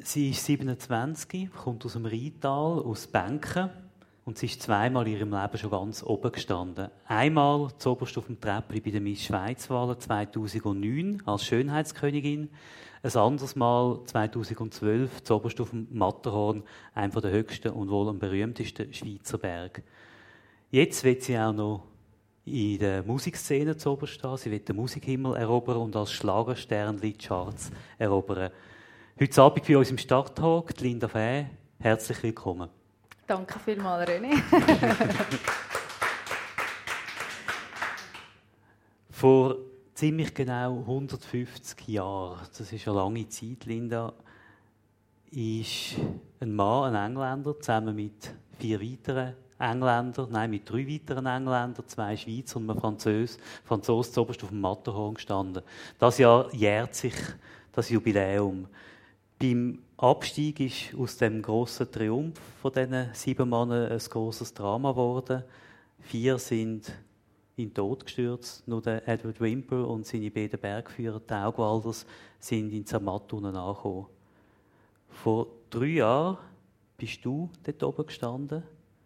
Sie ist 27, kommt aus dem Rheintal, aus Benken. Und sie ist zweimal in ihrem Leben schon ganz oben gestanden. Einmal zuoberst auf dem Treppli bei der Miss Schweiz-Wahlen 2009 als Schönheitskönigin. Ein anderes Mal 2012 zuoberst auf dem Matterhorn, einem der höchsten und wohl am berühmtesten Schweizer Berg. Jetzt wird sie auch noch in der Musikszene zuoberst stehen. Sie wird den Musikhimmel erobern und als Schlagerstern die Charts erobern. Heute Abend bei uns im Starttalk Linda Fäh. Herzlich willkommen. Danke vielmals, René. Vor ziemlich genau 150 Jahren, das ist eine lange Zeit, Linda, ist ein Mann, ein Engländer, zusammen mit 3 weiteren Engländern, 2 Schweizer und ein Franzose zuoberst auf dem Matterhorn gestanden. Das Jahr jährt sich das Jubiläum. Beim Abstieg ist aus dem grossen Triumph von diesen 7 Männern ein grosses Drama geworden. 4 sind in den Tod gestürzt. Nur der Edward Whymper und seine beiden Bergführer, die Augwalders, sind in Zermatt unten angekommen. Vor 3 Jahren bist du dort oben gestanden.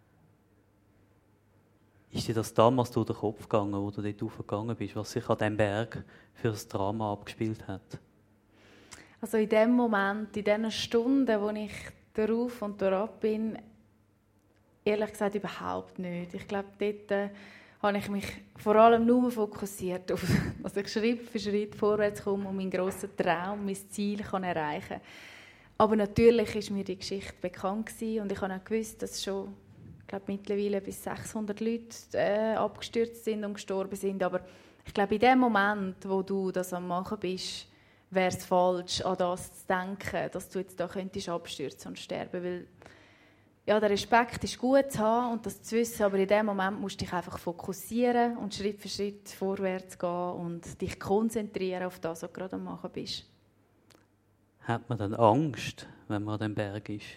Ist dir das damals durch den Kopf gegangen, wo du dort hochgegangen bist, was sich an diesem Berg für das Drama abgespielt hat? Also in dem Moment, in diesen Stunden, wo ich darauf und darauf bin, ehrlich gesagt überhaupt nicht. Ich glaube, dort habe ich mich vor allem nur fokussiert auf, dass ich Schritt für Schritt vorwärts komme und meinen grossen Traum, mein Ziel kann erreichen kann. Aber natürlich war mir die Geschichte bekannt gewesen und ich habe auch gewusst, dass schon, ich glaube, mittlerweile bis 600 Leute abgestürzt sind und gestorben sind. Aber ich glaube, in dem Moment, wo du das am Machen bist, wäre es falsch, an das zu denken, dass du jetzt da könntest abstürzen und sterben. Weil, ja, der Respekt ist gut zu haben und das zu wissen, aber in dem Moment musst du dich einfach fokussieren und Schritt für Schritt vorwärts gehen und dich konzentrieren auf das, was du gerade am Machen bist. Hat man dann Angst, wenn man an dem Berg ist?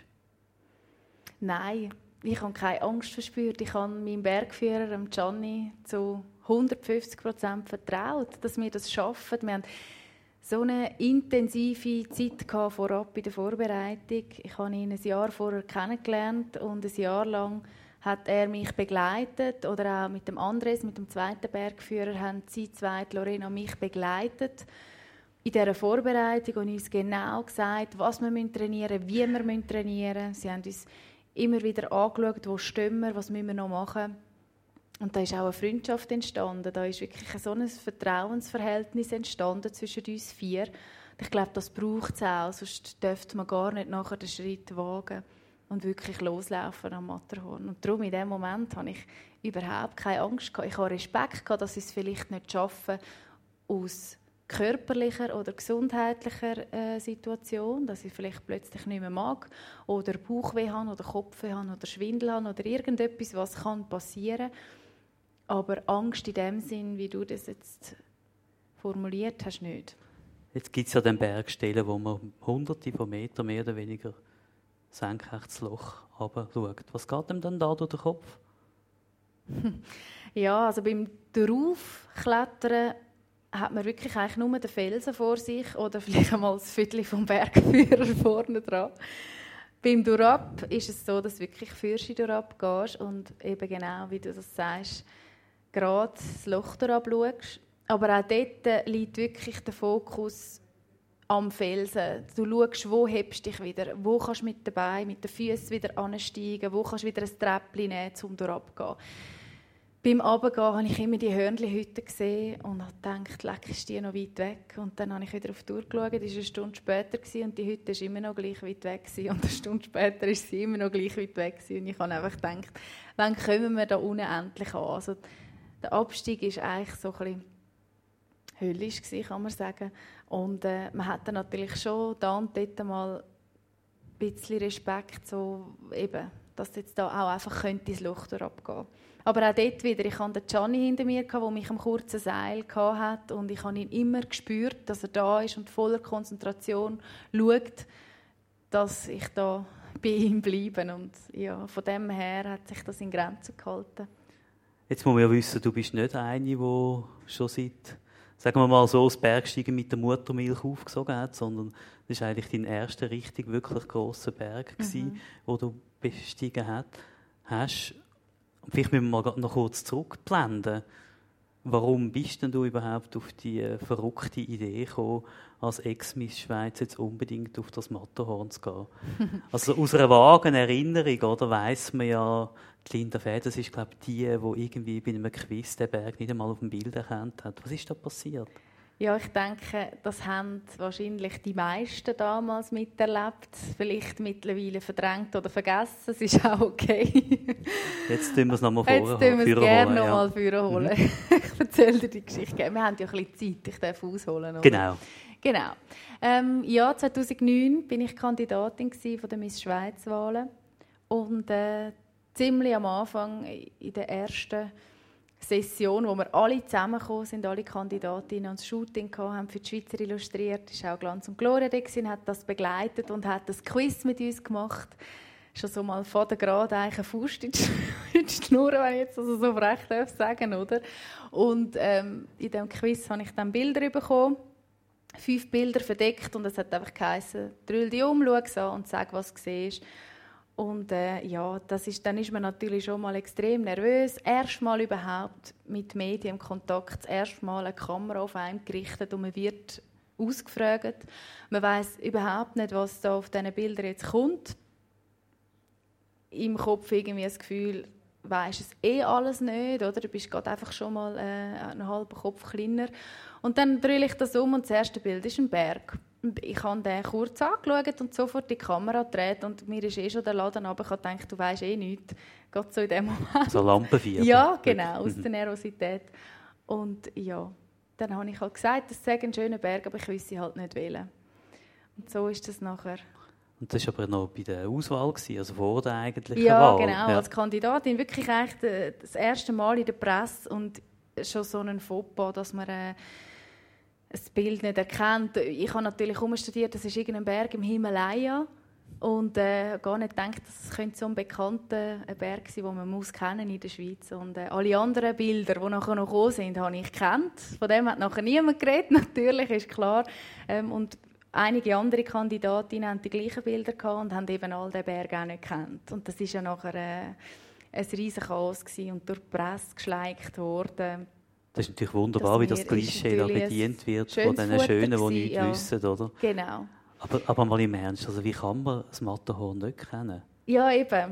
Nein, ich habe keine Angst verspürt. Ich habe meinem Bergführer, Gianni, zu 150% vertraut, dass wir das schaffen. Wir haben so eine intensive Zeit vorab in der Vorbereitung. Ich habe ihn ein Jahr vorher kennengelernt und ein Jahr lang hat er mich begleitet. Oder auch mit dem Andres, mit dem zweiten Bergführer, haben sie zwei, Lorena, mich begleitet in dieser Vorbereitung und uns genau gesagt, was wir trainieren müssen, wie wir trainieren müssen. Sie haben uns immer wieder angeschaut, wo stehen wir, was müssen wir noch machen. Und da ist auch eine Freundschaft entstanden. Da ist wirklich so ein Vertrauensverhältnis entstanden zwischen uns 4. Und ich glaube, das braucht es auch, sonst dürfte man gar nicht nachher den Schritt wagen und wirklich loslaufen am Matterhorn. Und darum in dem Moment hatte ich überhaupt keine Angst gehabt. Ich hatte Respekt gehabt, dass ich es vielleicht nicht schaffe aus körperlicher oder gesundheitlicher Situation, dass ich vielleicht plötzlich nicht mehr mag oder Bauchweh habe oder Kopfweh habe oder Schwindel habe oder irgendetwas, was passieren kann. Aber Angst in dem Sinn, wie du das jetzt formuliert hast, nicht. Jetzt gibt es ja den Bergstellen, wo man hunderte von Metern mehr oder weniger senkrecht ins Loch runterschaut. Was geht dem dann da durch den Kopf? Ja, also beim Draufklettern hat man wirklich eigentlich nur den Felsen vor sich oder vielleicht einmal das Viertel vom Bergführer vorne dran. Beim Durab ist es so, dass du wirklich fürst durab gehst und eben genau, wie du das sagst, gerade das Loch durab schaust. Aber auch dort liegt wirklich der Fokus am Felsen. Du schaust, wo hebst dich wieder, wo kannst du mit den Beinen, mit den Füßen wieder ansteigen, wo kannst du wieder ein Treppchen nehmen, um durab zu gehen. Beim Runtergehen habe ich immer die Hörnli-Hütte gesehen und habe gedacht, leck, ist die noch weit weg. Und dann habe ich wieder auf die Uhr geschaut, es war eine Stunde später und die Hütte war immer noch gleich weit weg. Und eine Stunde später ist sie immer noch gleich weit weg. Und ich habe einfach gedacht, wann kommen wir da unendlich an? Also, der Abstieg war eigentlich so ein bisschen höllisch, kann man sagen. Und man hatte natürlich schon da und dort mal ein bisschen Respekt, so eben, dass jetzt da auch einfach ins Loch durchabgehen könnte. Aber auch dort wieder, ich hatte den Gianni hinter mir, der mich am kurzen Seil hatte. Und ich habe ihn immer gespürt, dass er da ist und voller Konzentration schaut, dass ich da bei ihm bleibe. Und ja, von dem her hat sich das in Grenzen gehalten. Jetzt muss man ja wissen, du bist nicht eine, die schon seit sagen wir mal so, das Bergsteigen mit der Muttermilch aufgesogen hat, sondern das war eigentlich dein erster richtig wirklich grosser Berg, den du bestiegen hast. Und vielleicht müssen wir mal noch kurz zurückblenden. Warum bist denn du überhaupt auf die verrückte Idee gekommen, als Ex-Miss Schweiz jetzt unbedingt auf das Matterhorn zu gehen? Also aus einer vagen Erinnerung, oder, weiss man ja, die Linda Feders ist, glaube ich, die irgendwie bei einem Quiz den Berg nicht einmal auf dem Bild erkannt hat. Was ist da passiert? Ja, ich denke, das haben wahrscheinlich die meisten damals miterlebt. Vielleicht mittlerweile verdrängt oder vergessen. Es ist auch okay. Jetzt tun wir es nochmal vorholen. Jetzt tun wir es gerne nochmal vorholen. Ich erzähle dir die Geschichte. Wir haben ja ein bisschen Zeit, ich darf ausholen. Oder? Genau. Ja, 2009 war ich Kandidatin von der Miss Schweiz-Wahlen. Und ziemlich am Anfang, in der ersten Session, wo wir alle zusammengekommen sind, alle Kandidatinnen, und das Shooting haben für die Schweizer illustriert. Es war auch Glanz und Gloria da, hat das begleitet und hat das Quiz mit uns gemacht. Schon so mal von der Gerade eine Faust in die Schnur, wenn ich jetzt also so frech sagen darf, oder? Und in diesem Quiz habe ich dann Bilder bekommen. 5 Bilder verdeckt und es hat einfach geheißen, drüll dich um, schau es an und sag, was du siehst. Und ja, dann ist man natürlich schon mal extrem nervös. Erstmal überhaupt mit Medien im Kontakt, das erste Mal eine Kamera auf einen gerichtet und man wird ausgefragt. Man weiss überhaupt nicht, was da auf diesen Bildern jetzt kommt. Im Kopf irgendwie das Gefühl, weisst es alles nicht, oder? Du bist gerade einfach schon mal einen halben Kopf kleiner. Und dann drehe ich das um und das erste Bild ist ein Berg. Ich habe den kurz angeschaut und sofort die Kamera gedreht und mir ist schon der Laden runter. Ich habe gedacht, du weisst nichts. Gerade so in dem Moment. So Lampenfieber. Ja, genau, aus der Nervosität. Und ja, dann habe ich halt gesagt, das sei ein schöner Berg, aber ich wüsste halt nicht wählen. Und so ist das nachher. Und das war aber noch bei der Auswahl, also vor der eigentlichen Wahl? Ja, genau, als Kandidatin. Wirklich eigentlich das erste Mal in der Presse und schon so ein Fauxpas, dass man ein Bild nicht erkennt. Ich habe natürlich umstudiert, das ist irgendein Berg im Himalaya und gar nicht gedacht, das könnte so ein bekannter Berg sein, den man muss kennen in der Schweiz. Und alle anderen Bilder, die nachher noch gekommen sind, habe ich gekannt. Von dem hat nachher niemand geredet, natürlich, ist klar. Und einige andere Kandidatinnen haben die gleichen Bilder gehabt und haben eben all den Berg auch nicht gekannt. Und das war ja nachher ein riesiges Chaos und durch die Presse geschleicht worden. Das ist natürlich wunderbar, wie das Klischee da bedient wird von den Schönen, die nichts wissen, oder? Genau. Aber mal im Ernst, also wie kann man das Matterhorn nicht kennen? Ja, eben.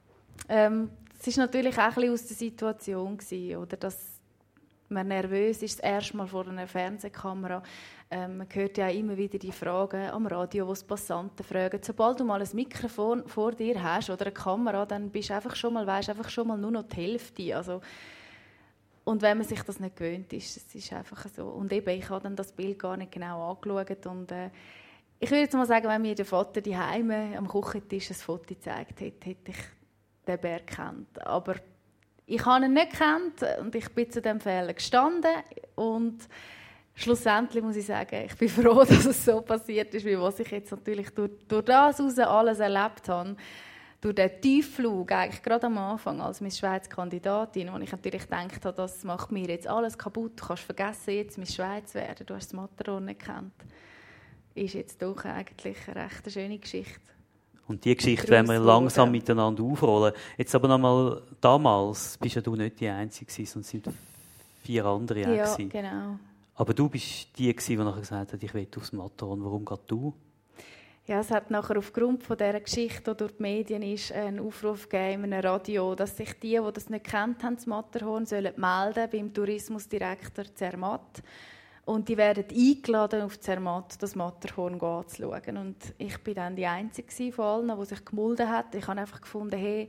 Es war natürlich auch ein bisschen aus der Situation, oder, dass man nervös ist, das erste Mal vor einer Fernsehkamera. Man hört ja immer wieder die Fragen am Radio, wo die Passanten fragen. Sobald du mal ein Mikrofon vor dir hast oder eine Kamera, dann bist du einfach schon mal nur noch die Hälfte. Also, und wenn man sich das nicht gewöhnt ist, es ist einfach so. Und eben, ich habe dann das Bild gar nicht genau angeschaut. Und ich würde jetzt mal sagen, wenn mir der Vater daheim am Küchentisch ein Foto gezeigt hätte, hätte ich den Berg gekannt. Aber ich habe ihn nicht gekannt und ich bin zu diesem Fehler gestanden. Und schlussendlich muss ich sagen, ich bin froh, dass es so passiert ist, wie was ich jetzt natürlich durch das heraus alles erlebt habe. Durch den Tiefflug, eigentlich gerade am Anfang als Miss Schweiz Kandidatin, wo ich natürlich gedacht habe, das macht mir jetzt alles kaputt. Du kannst vergessen, jetzt Miss Schweiz werden. Du hast das Matterhorn nicht gekannt. Ist jetzt doch eigentlich eine recht schöne Geschichte. Und diese Geschichte werden wir langsam miteinander aufrollen. Jetzt aber nochmal, damals bist ja du nicht die Einzige, sondern es sind 4 andere. Ja, genau. Aber du bist die, die nachher gesagt hat, ich will aufs Matterhorn. Warum gerade du? Ja, es hat nachher aufgrund von dieser Geschichte, die durch die Medien ist, einen Aufruf gegeben in einem Radio, dass sich die das nicht kennt haben, das Matterhorn, sollen melden beim Tourismusdirektor Zermatt. Und die werden eingeladen, auf Zermatt das Matterhorn anzuschauen. Und ich war dann die Einzige von allen, die sich gemulden hat. Ich habe einfach gefunden, hey,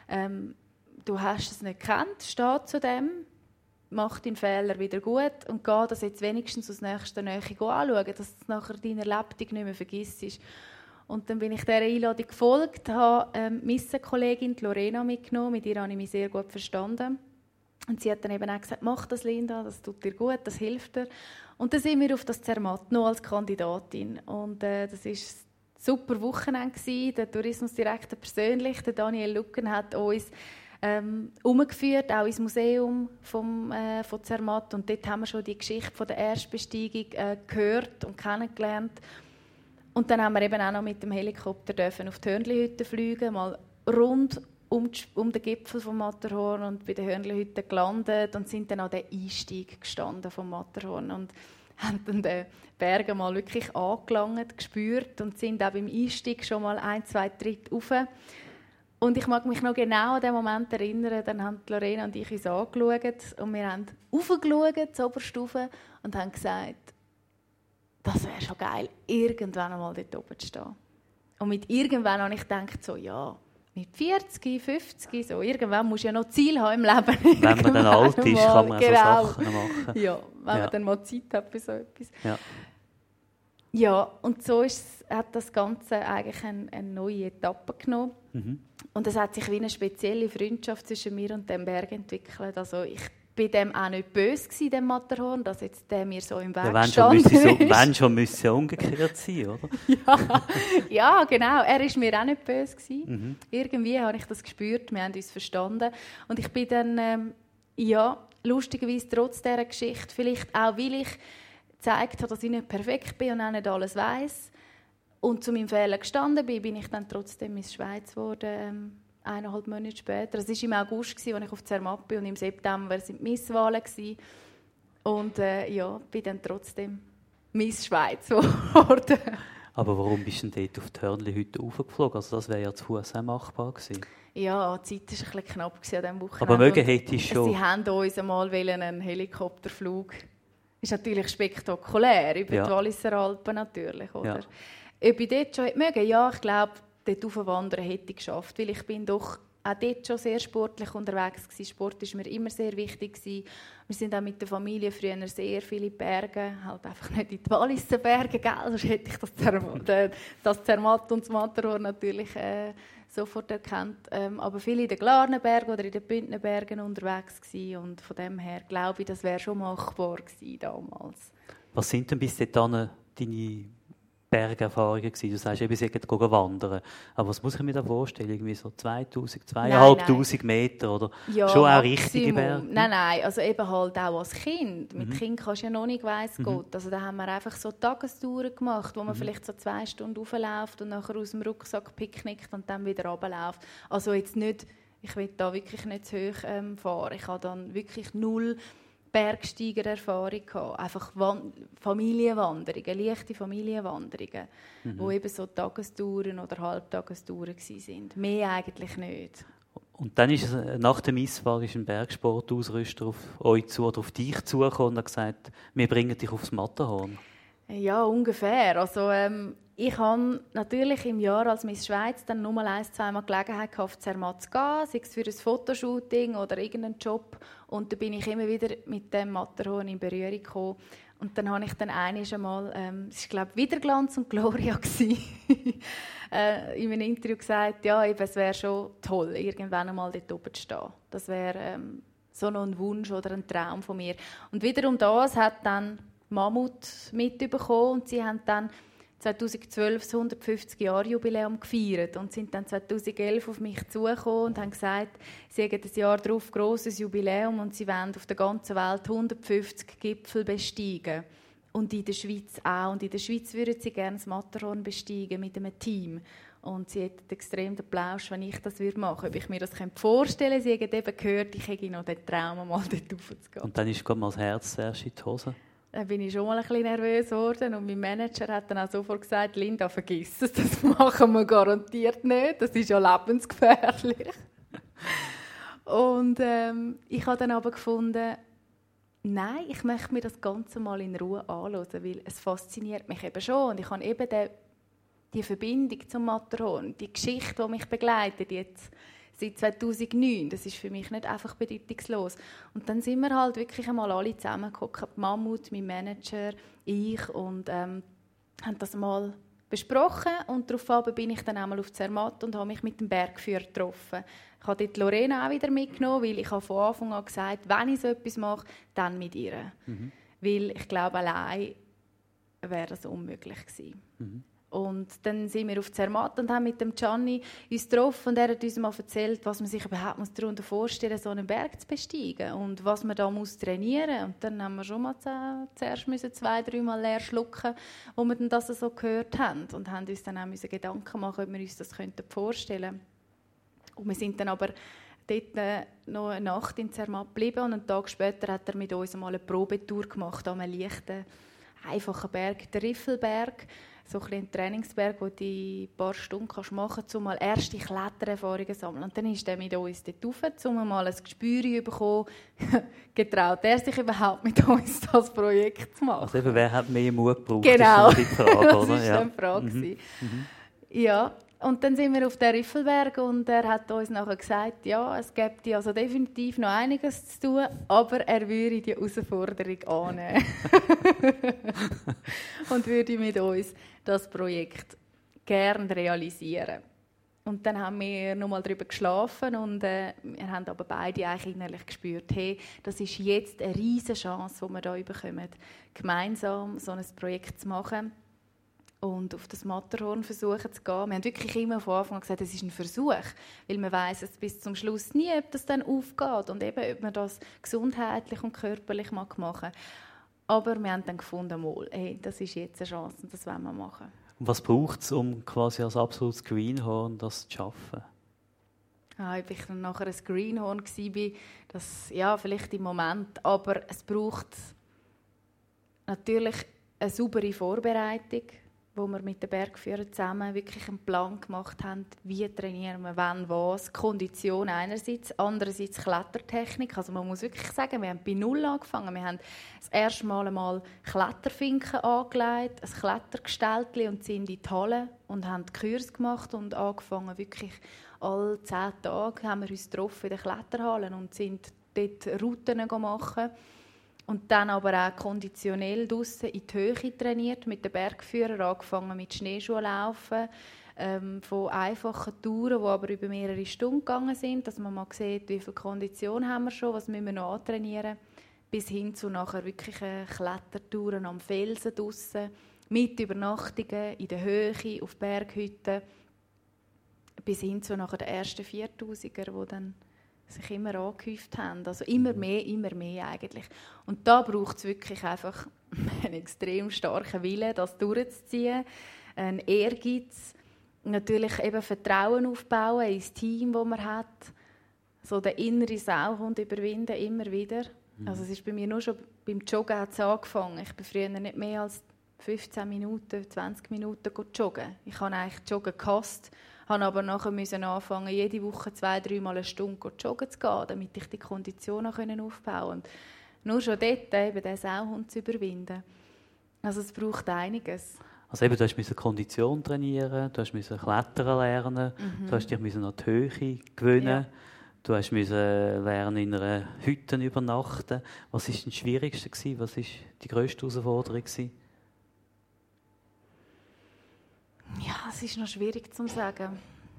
du hast es nicht gekannt, steh zu dem, mach deinen Fehler wieder gut und geh das jetzt wenigstens aus nächster Nähe anschauen, dass du nachher deine Lebtung nicht mehr vergisst. Und dann bin ich dieser Einladung gefolgt, habe Missenkollegin Lorena mitgenommen, mit ihr habe ich mich sehr gut verstanden. Und sie hat dann eben auch gesagt, mach das, Linda, das tut dir gut, das hilft dir. Und dann sind wir auf das Zermatt, noch als Kandidatin. Und das war ein super Wochenende. Der Tourismusdirektor persönlich, der Daniel Lucken, hat uns umgeführt, auch ins Museum von Zermatt. Und dort haben wir schon die Geschichte von der Erstbesteigung gehört und kennengelernt. Und dann haben wir eben auch noch mit dem Helikopter dürfen auf die Hörnli-Hütte fliegen, mal rund um den Gipfel vom Matterhorn und bei der Hörnli-Hütte gelandet und sind dann an den Einstieg gestanden vom Matterhorn und haben dann den Berg mal wirklich angelangt, gespürt und sind auch beim Einstieg schon mal 1-2 Tritte rauf. Und ich mag mich noch genau an den Moment erinnern, dann haben Lorena und ich uns angeschaut und wir haben raufgeschaut, zur Oberstufe, und haben gesagt, das wäre schon geil, irgendwann einmal dort oben zu stehen. Und mit irgendwann habe ich gedacht, so, ja, mit 40, 50, so, irgendwann musst du ja noch Ziel haben im Leben. Wenn man dann alt ist, kann man so Sachen machen. Ja, wenn man dann mal Zeit hat für so etwas. Ja, ja, und so hat das Ganze eigentlich eine neue Etappe genommen. Mhm. Und es hat sich wie eine spezielle Freundschaft zwischen mir und dem Berg entwickelt. Also ich war dem auch nicht böse gewesen, dem Matterhorn, dass jetzt der mir so im Weg stand. Wenn schon, müsste es umgekehrt sein, oder? Ja, genau. Er war mir auch nicht böse gewesen. Mhm. Irgendwie habe ich das gespürt, wir haben uns verstanden. Und ich bin dann, lustigerweise trotz dieser Geschichte, vielleicht auch, weil ich gezeigt habe, dass ich nicht perfekt bin und auch nicht alles weiss, und zu meinem Fehler gestanden bin ich dann trotzdem Miss Schweiz geworden, 1,5 Monate später. Es war im August, als ich auf Zermatt bin, und im September waren die Misswahlen. Und bin dann trotzdem Miss Schweiz geworden. Aber warum bist du denn dort auf die Hörnli-Hütte raufgeflogen? Also das wäre ja zu Fuß auch machbar gewesen. Ja, die Zeit war ein bisschen knapp an diesem Wochenende. Aber mögen hätte ich schon. Sie haben uns einmal einen Helikopterflug. Das ist natürlich spektakulär, über die Walliser Alpen natürlich, oder? Ja. Ob ich dort schon mögen? Ja, ich glaube, dort raufwandern hätte ich geschafft, weil ich bin doch auch dort schon sehr sportlich unterwegs gewesen. Sport war mir immer sehr wichtig gewesen. Wir sind auch mit der Familie früher sehr viele Berge, halt einfach nicht in die Walliser Berge, gell? Sonst hätte ich das Zermatt und das Matterhorn natürlich sofort erkannt. Aber viele in den Glarnenbergen oder in den Bündnerbergen unterwegs gewesen. Und von dem her glaube ich, das wäre schon machbar gewesen damals. Was sind denn bis dahin deine Bergerfahrungen gewesen? Du sagst eben, sie gehen wandern. Aber was muss ich mir da vorstellen? Irgendwie so 2000, 2500 Meter? Oder ja, schon auch richtige Berge? Nein. Also eben halt auch als Kind. Mit Kind kannst du ja noch nicht, weiss Gott. Also da haben wir einfach so Tagestouren gemacht, wo man vielleicht so 2 Stunden raufläuft und nachher aus dem Rucksack picknickt und dann wieder runterläuft. Also jetzt nicht, ich will da wirklich nicht zu hoch fahren. Ich habe dann wirklich 0 Bergsteiger-Erfahrung gehabt. Einfach Familienwanderungen, leichte Familienwanderungen, die eben so Tagestouren oder Halbtagestouren waren. Mehr eigentlich nicht. Und dann ist nach der Misswahl ein Bergsportausrüster auf euch zu oder auf dich zugekommen und hat gesagt, wir bringen dich aufs Matterhorn. Ja, ungefähr. Also, ich hatte natürlich im Jahr als Miss Schweiz dann nur mal 1-2 Mal Gelegenheit gehabt, auf Zermatt zu gehen, sei es für ein Fotoshooting oder irgendeinen Job. Und da bin ich immer wieder mit dem Matterhorn in Berührung gekommen. Und dann habe ich dann einmal, es war glaube ich wieder Glanz und Gloria, in einem Interview gesagt, ja, eben, es wäre schon toll, irgendwann einmal dort oben zu stehen. Das wäre so noch ein Wunsch oder ein Traum von mir. Und wiederum das hat dann Mammut mitbekommen und sie haben dann 2012 das 150-Jahr-Jubiläum gefeiert und sind dann 2011 auf mich zugekommen und haben gesagt, sie haben ein Jahr darauf ein grosses Jubiläum und sie wollen auf der ganzen Welt 150 Gipfel besteigen. Und in der Schweiz auch. Und in der Schweiz würden sie gerne das Matterhorn besteigen mit einem Team. Und sie hätten extrem den Plausch, wenn ich das machen würde. Ob ich mir das vorstellen könnte, sie hätten eben gehört, ich hätte noch den Traum, mal dort raufzugehen. Und dann ist gerade mal das Herz zuerst in die Hose? Dann bin ich schon mal ein bisschen nervös geworden und mein Manager hat dann auch sofort gesagt, Linda, vergiss es, das machen wir garantiert nicht, das ist ja lebensgefährlich. Und ich habe dann aber gefunden, nein, ich möchte mir das Ganze mal in Ruhe anschauen, weil es fasziniert mich eben schon und ich habe eben die Verbindung zum Matterhorn, die Geschichte, die mich begleitet jetzt seit 2009, das ist für mich nicht einfach bedeutungslos. Und dann sind wir halt wirklich einmal alle zusammengekommen, Mammut, mein Manager, ich, und haben das mal besprochen. Und daraufhin bin ich dann einmal auf Zermatt und habe mich mit dem Bergführer getroffen. Ich habe dort Lorena auch wieder mitgenommen, weil ich habe von Anfang an gesagt, wenn ich so etwas mache, dann mit ihr. Weil ich glaube, allein wäre das unmöglich gewesen. Und dann sind wir auf Zermatt und haben mit dem Gianni uns getroffen und er hat uns mal erzählt, was man sich überhaupt darunter vorstellen muss, so einen Berg zu besteigen und was man da muss trainieren muss. Und dann haben wir schon mal zuerst 2-3 Mal leer schlucken, wo wir dann das so gehört haben und haben uns dann auch Gedanken machen, ob wir uns das vorstellen könnten. Und wir sind dann aber dort noch eine Nacht in Zermatt geblieben und einen Tag später hat er mit uns mal eine Probetour gemacht an einem leichten, einfachen Berg, der Riffelberg. So ein Trainingsberg, wo du ein paar Stunden machen kannst, um mal erste Klettererfahrungen zu sammeln. Und dann ist er mit uns dort rauf, um mal ein Gespür zu bekommen, getraut er sich überhaupt mit uns das Projekt zu machen. Also eben, wer hat mehr Mut gebraucht? Genau, das ist die Frage, das oder? war dann die Frage. Ja, und dann sind wir auf der Riffelberg und er hat uns nachher gesagt, ja, es gäbe also definitiv noch einiges zu tun, aber er würde die Herausforderung annehmen. Und würde mit uns das Projekt gerne realisieren. Und dann haben wir noch mal darüber geschlafen und wir haben aber beide eigentlich innerlich gespürt, hey, das ist jetzt eine riesige Chance, die wir hier bekommen, gemeinsam so ein Projekt zu machen und auf das Matterhorn versuchen zu gehen. Wir haben wirklich immer von Anfang an gesagt, es ist ein Versuch, weil man weiss es bis zum Schluss nie, ob das dann aufgeht und eben, ob man das gesundheitlich und körperlich machen mag. Aber wir haben dann gefunden, hey, das ist jetzt eine Chance und das wollen wir machen. Und was braucht es, um quasi als absolutes Greenhorn das zu schaffen? Ob ich dann nachher ein Greenhorn war, das ja, vielleicht im Moment, aber es braucht natürlich eine saubere Vorbereitung, wo wir mit den Bergführern zusammen wirklich einen Plan gemacht haben, wie trainieren wir, wann, was, Kondition einerseits, andererseits Klettertechnik. Also man muss wirklich sagen, wir haben bei Null angefangen. Wir haben das erste Mal einmal Kletterfinken angelegt, ein Klettergestelltchen und sind in die Halle und haben die Kurs gemacht und angefangen wirklich alle 10 Tage haben wir uns getroffen in den Kletterhallen und sind dort Routen machen. Und dann aber auch konditionell draussen in die Höhe trainiert, mit den Bergführern, angefangen mit Schneeschuhlaufen, von einfachen Touren, die aber über mehrere Stunden gegangen sind, dass man mal sieht, wie viel Kondition haben wir schon, was müssen wir noch antrainieren, bis hin zu nachher wirklich Klettertouren am Felsen draussen, mit Übernachtungen in der Höhe, auf Berghütten, bis hin zu nachher den ersten 4000er, die dann sich immer angehäuft haben. Also immer mehr eigentlich. Und da braucht es wirklich einfach einen extrem starken Willen, das durchzuziehen, einen Ehrgeiz, natürlich eben Vertrauen aufbauen ins Team, das man hat, so den inneren Sauhund überwinden, immer wieder. Also es ist bei mir nur schon beim Joggen hat es angefangen. Ich bin früher nicht mehr als 15 Minuten, 20 Minuten joggen. Ich habe eigentlich Joggen gehasst, habe aber nachher anfangen, jede Woche 2-3 Mal eine Stunde joggen zu gehen, damit ich die Konditionen aufbauen konnte. Und nur schon dort eben den Sauhund zu überwinden. Also es braucht einiges. Also eben, du musst Kondition trainieren, du musst Klettern lernen, du musst dich an die Höhe gewöhnen, ja. Du musst lernen, in einer Hütte übernachten. Was war das Schwierigste? Was war die grösste Herausforderung? Ja, es ist noch schwierig zu sagen.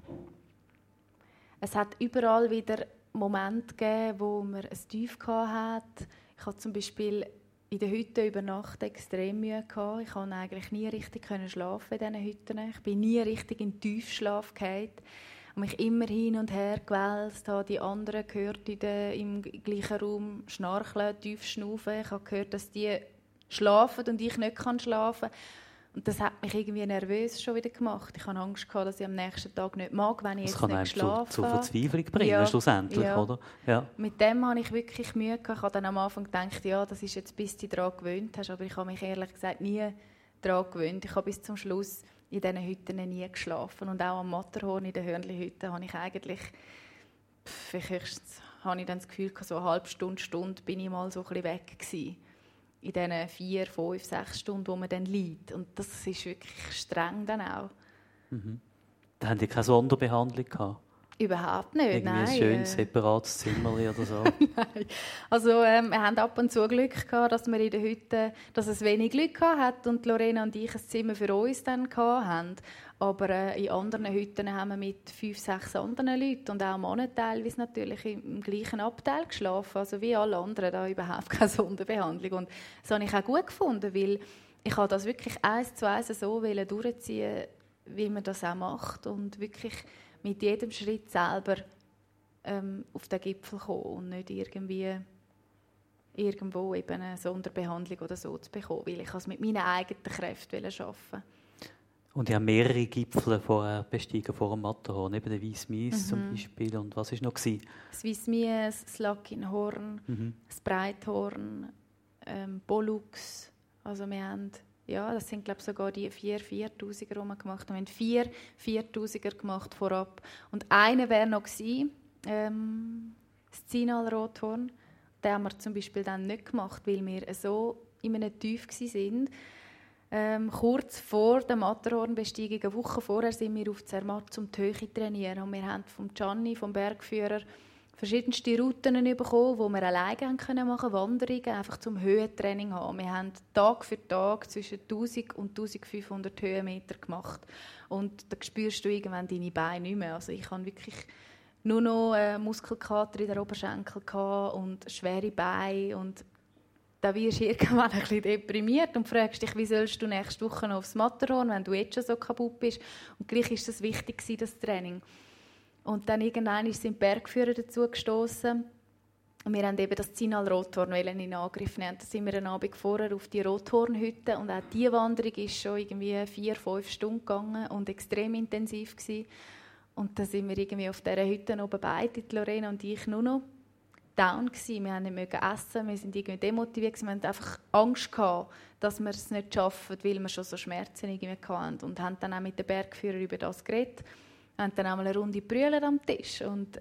Es hat überall wieder Momente gegeben, wo man ein Tief hatte. Ich hatte zum Beispiel in der Hütte über Nacht extrem Mühe gehabt. Ich konnte eigentlich nie richtig schlafen in diesen Hütten. Ich bin nie richtig in den Tiefschlaf gefallen und mich immer hin und her gewälzt habe. Die anderen gehört im gleichen Raum schnarcheln, tief schnaufen. Ich habe gehört, dass die schlafen und ich nicht schlafen kann. Und das hat mich irgendwie nervös schon wieder gemacht. Ich hatte Angst, dass ich am nächsten Tag nicht mag, wenn ich jetzt nicht geschlafen habe. Das kann einem zu Verzweiflung bringen, schlussendlich, ja. Oder? Ja. Mit dem hatte ich wirklich Mühe gehabt. Ich habe dann am Anfang gedacht, ja, das ist jetzt, bis du dich daran gewöhnt hast. Aber ich habe mich ehrlich gesagt nie daran gewöhnt. Ich habe bis zum Schluss in diesen Hütten nie geschlafen. Und auch am Matterhorn in der Hörnli-Hütte habe ich eigentlich, habe ich dann das Gefühl, so eine halbe Stunde bin ich mal so ein bisschen weg gewesen. In diesen 4, 5, 6 Stunden, wo man dann liegt. Und das ist wirklich streng dann auch. Da haben die keine Sonderbehandlung gehabt? Überhaupt nicht, irgendwie nein. Ein schönes, separates Zimmer oder so? Nein. Also wir haben ab und zu Glück gehabt, dass wir in der Hütte, dass es wenig Leute hatten und Lorena und ich ein Zimmer für uns dann hatten. Aber in anderen Hütten haben wir mit 5, 6 anderen Leuten und auch Männer teilweise natürlich im gleichen Abteil geschlafen. Also wie alle anderen, da überhaupt keine Sonderbehandlung. Und das habe ich auch gut gefunden, weil ich habe das wirklich 1:1 so durchziehen, wie man das auch macht und wirklich mit jedem Schritt selber auf den Gipfel kommen und nicht irgendwie irgendwo eben eine Sonderbehandlung oder so zu bekommen, weil ich es mit meinen eigenen Kräften schaffen. Und ich habe mehrere Gipfel vorher bestiegen vor dem Matterhorn, eben der Weiss Mies zum Beispiel. Und was war noch? Das Weiss Mies, das Lackinhorn, das Breithorn, Pollux. Also wir haben, das sind glaube ich sogar die 4'000er, die wir gemacht haben. Wir haben 4 4'000er gemacht vorab. Und einer wäre noch gewesen, das Zinal-Rothorn. Den haben wir zum Beispiel dann nicht gemacht, weil wir so in einem Tief waren. Kurz vor der Matterhornbesteigung, eine Woche vorher, sind wir auf Zermatt zum die Höhe trainieren. Und wir haben vom Gianni, vom Bergführer, verschiedenste Routen bekommen, die wir alleine machen können, Wanderungen, einfach zum Höhentraining haben. Wir haben Tag für Tag zwischen 1000 und 1500 Höhenmeter gemacht. Und da spürst du irgendwann deine Beine nicht mehr. Also ich habe wirklich nur noch Muskelkater in der Oberschenkel und schwere Beine. Und da wirst du irgendwann ein bisschen deprimiert und fragst dich, wie sollst du nächste Woche noch aufs Matterhorn, wenn du jetzt schon so kaputt bist. Und gleich war das wichtig, das Training. Und dann irgendwann sind die Bergführer dazu gestoßen. Und wir haben eben das Zinal-Rothorn in Angriff nehmen. Da sind wir einen Abend vorher auf die Rothornhütte. Und auch diese Wanderung ist schon irgendwie 4-5 Stunden gegangen und extrem intensiv gewesen. Und dann sind wir irgendwie auf dieser Hütte oben beide, Lorena und ich, nur noch down gewesen. Wir haben nicht essen, wir sind irgendwie demotiviert gewesen. Wir hatten einfach Angst gehabt, dass wir es nicht schaffen, weil wir schon so Schmerzen irgendwie hatten. Und haben dann auch mit den Bergführern über das geredet. Wir haben dann auch mal eine Runde brüllen am Tisch. Und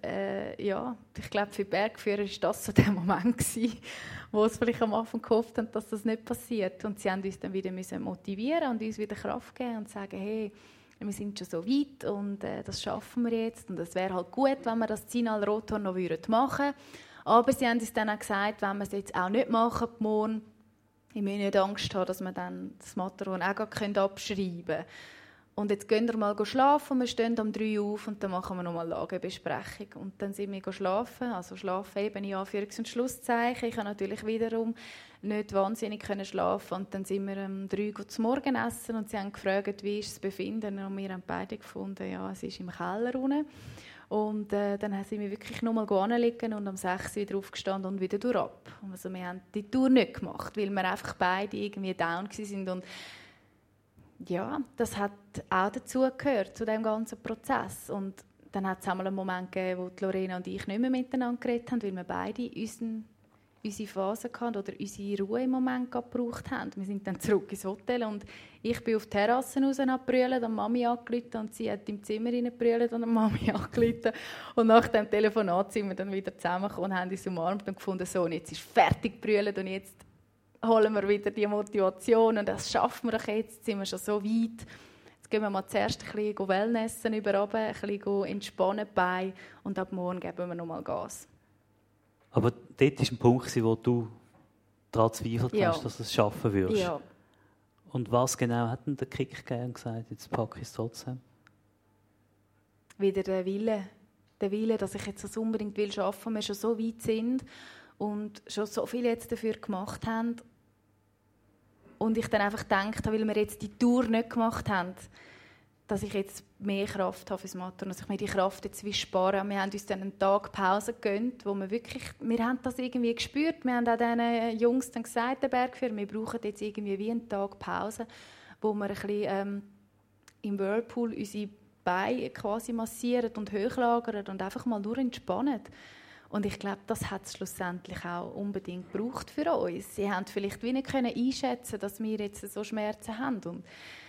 ich glaube, für die Bergführer war das so der Moment gewesen, wo sie vielleicht am Anfang gehofft haben, dass das nicht passiert. Und sie haben uns dann wieder motivieren und uns wieder Kraft geben und sagen, hey, wir sind schon so weit und das schaffen wir jetzt. Und es wäre halt gut, wenn wir das Zinal-Rothorn noch machen würden. Aber sie haben uns dann auch gesagt, wenn wir es jetzt auch nicht machen, morgen, ich muss nicht Angst haben, dass wir dann das Matterhorn auch gar abschreiben können. Und jetzt gehen wir mal schlafen, wir stehen um 3 Uhr auf und dann machen wir nochmal Lagebesprechung. Und dann sind wir schlafen, also schlafen eben in Anführungs- und Schlusszeichen. Ich habe natürlich wiederum nicht wahnsinnig schlafen und dann sind wir um 3 Uhr zum Morgenessen und sie haben gefragt, wie ist das Befinden, und wir haben beide gefunden, ja, es ist im Keller unten. Und dann sind wir wirklich nochmal anliegen und um 6 Uhr wieder aufgestanden und wieder durchab. Also wir haben die Tour nicht gemacht, weil wir einfach beide irgendwie down waren. Und ja, das hat auch dazu gehört, zu diesem ganzen Prozess. Und dann hat es einmal einen Moment gegeben, wo Lorena und ich nicht mehr miteinander geredet haben, weil wir beide unsere Phase hatten oder unsere Ruhe im Moment gebraucht haben. Wir sind dann zurück ins Hotel und ich bin auf die Terrasse raus gebrüllt, und Mami angerufen und sie hat im Zimmer gebrüllt und Mami angerufen. Und nach dem Telefonat sind wir dann wieder zusammengekommen und haben uns umarmt und gefunden, so, und jetzt ist fertig gebrüllt und jetzt holen wir wieder die Motivation und das schaffen wir jetzt sind wir schon so weit. Jetzt gehen wir mal zuerst ein bisschen Wellnessen überall, ein bisschen entspannen bei und ab morgen geben wir nochmal Gas. Aber dort war ein Punkt, wo du daran zweifelt hast, dass du es schaffen würdest. Ja. Und was genau hat denn der Kick gegeben und gesagt, jetzt packe ich es trotzdem? Wieder der Wille, dass ich jetzt das unbedingt schaffen will, wir schon so weit sind und schon so viel jetzt dafür gemacht haben. Und ich dann einfach gedacht habe, weil wir jetzt die Tour nicht gemacht haben, dass ich jetzt mehr Kraft habe fürs Matterhorn, dass ich mir die Kraft jetzt sparen. Wir haben uns dann einen Tag Pause gegönnt, wo wir haben das irgendwie gespürt. Wir haben auch diesen Jungs dann gesagt, der Bergführer, wir brauchen jetzt irgendwie wie einen Tag Pause, wo wir ein bisschen im Whirlpool unsere Beine quasi massieren und hochlagern und einfach mal nur entspannen. Und ich glaube, das hat es schlussendlich auch unbedingt gebraucht für uns. Sie haben vielleicht wie nicht einschätzen, dass wir jetzt so Schmerzen haben. Und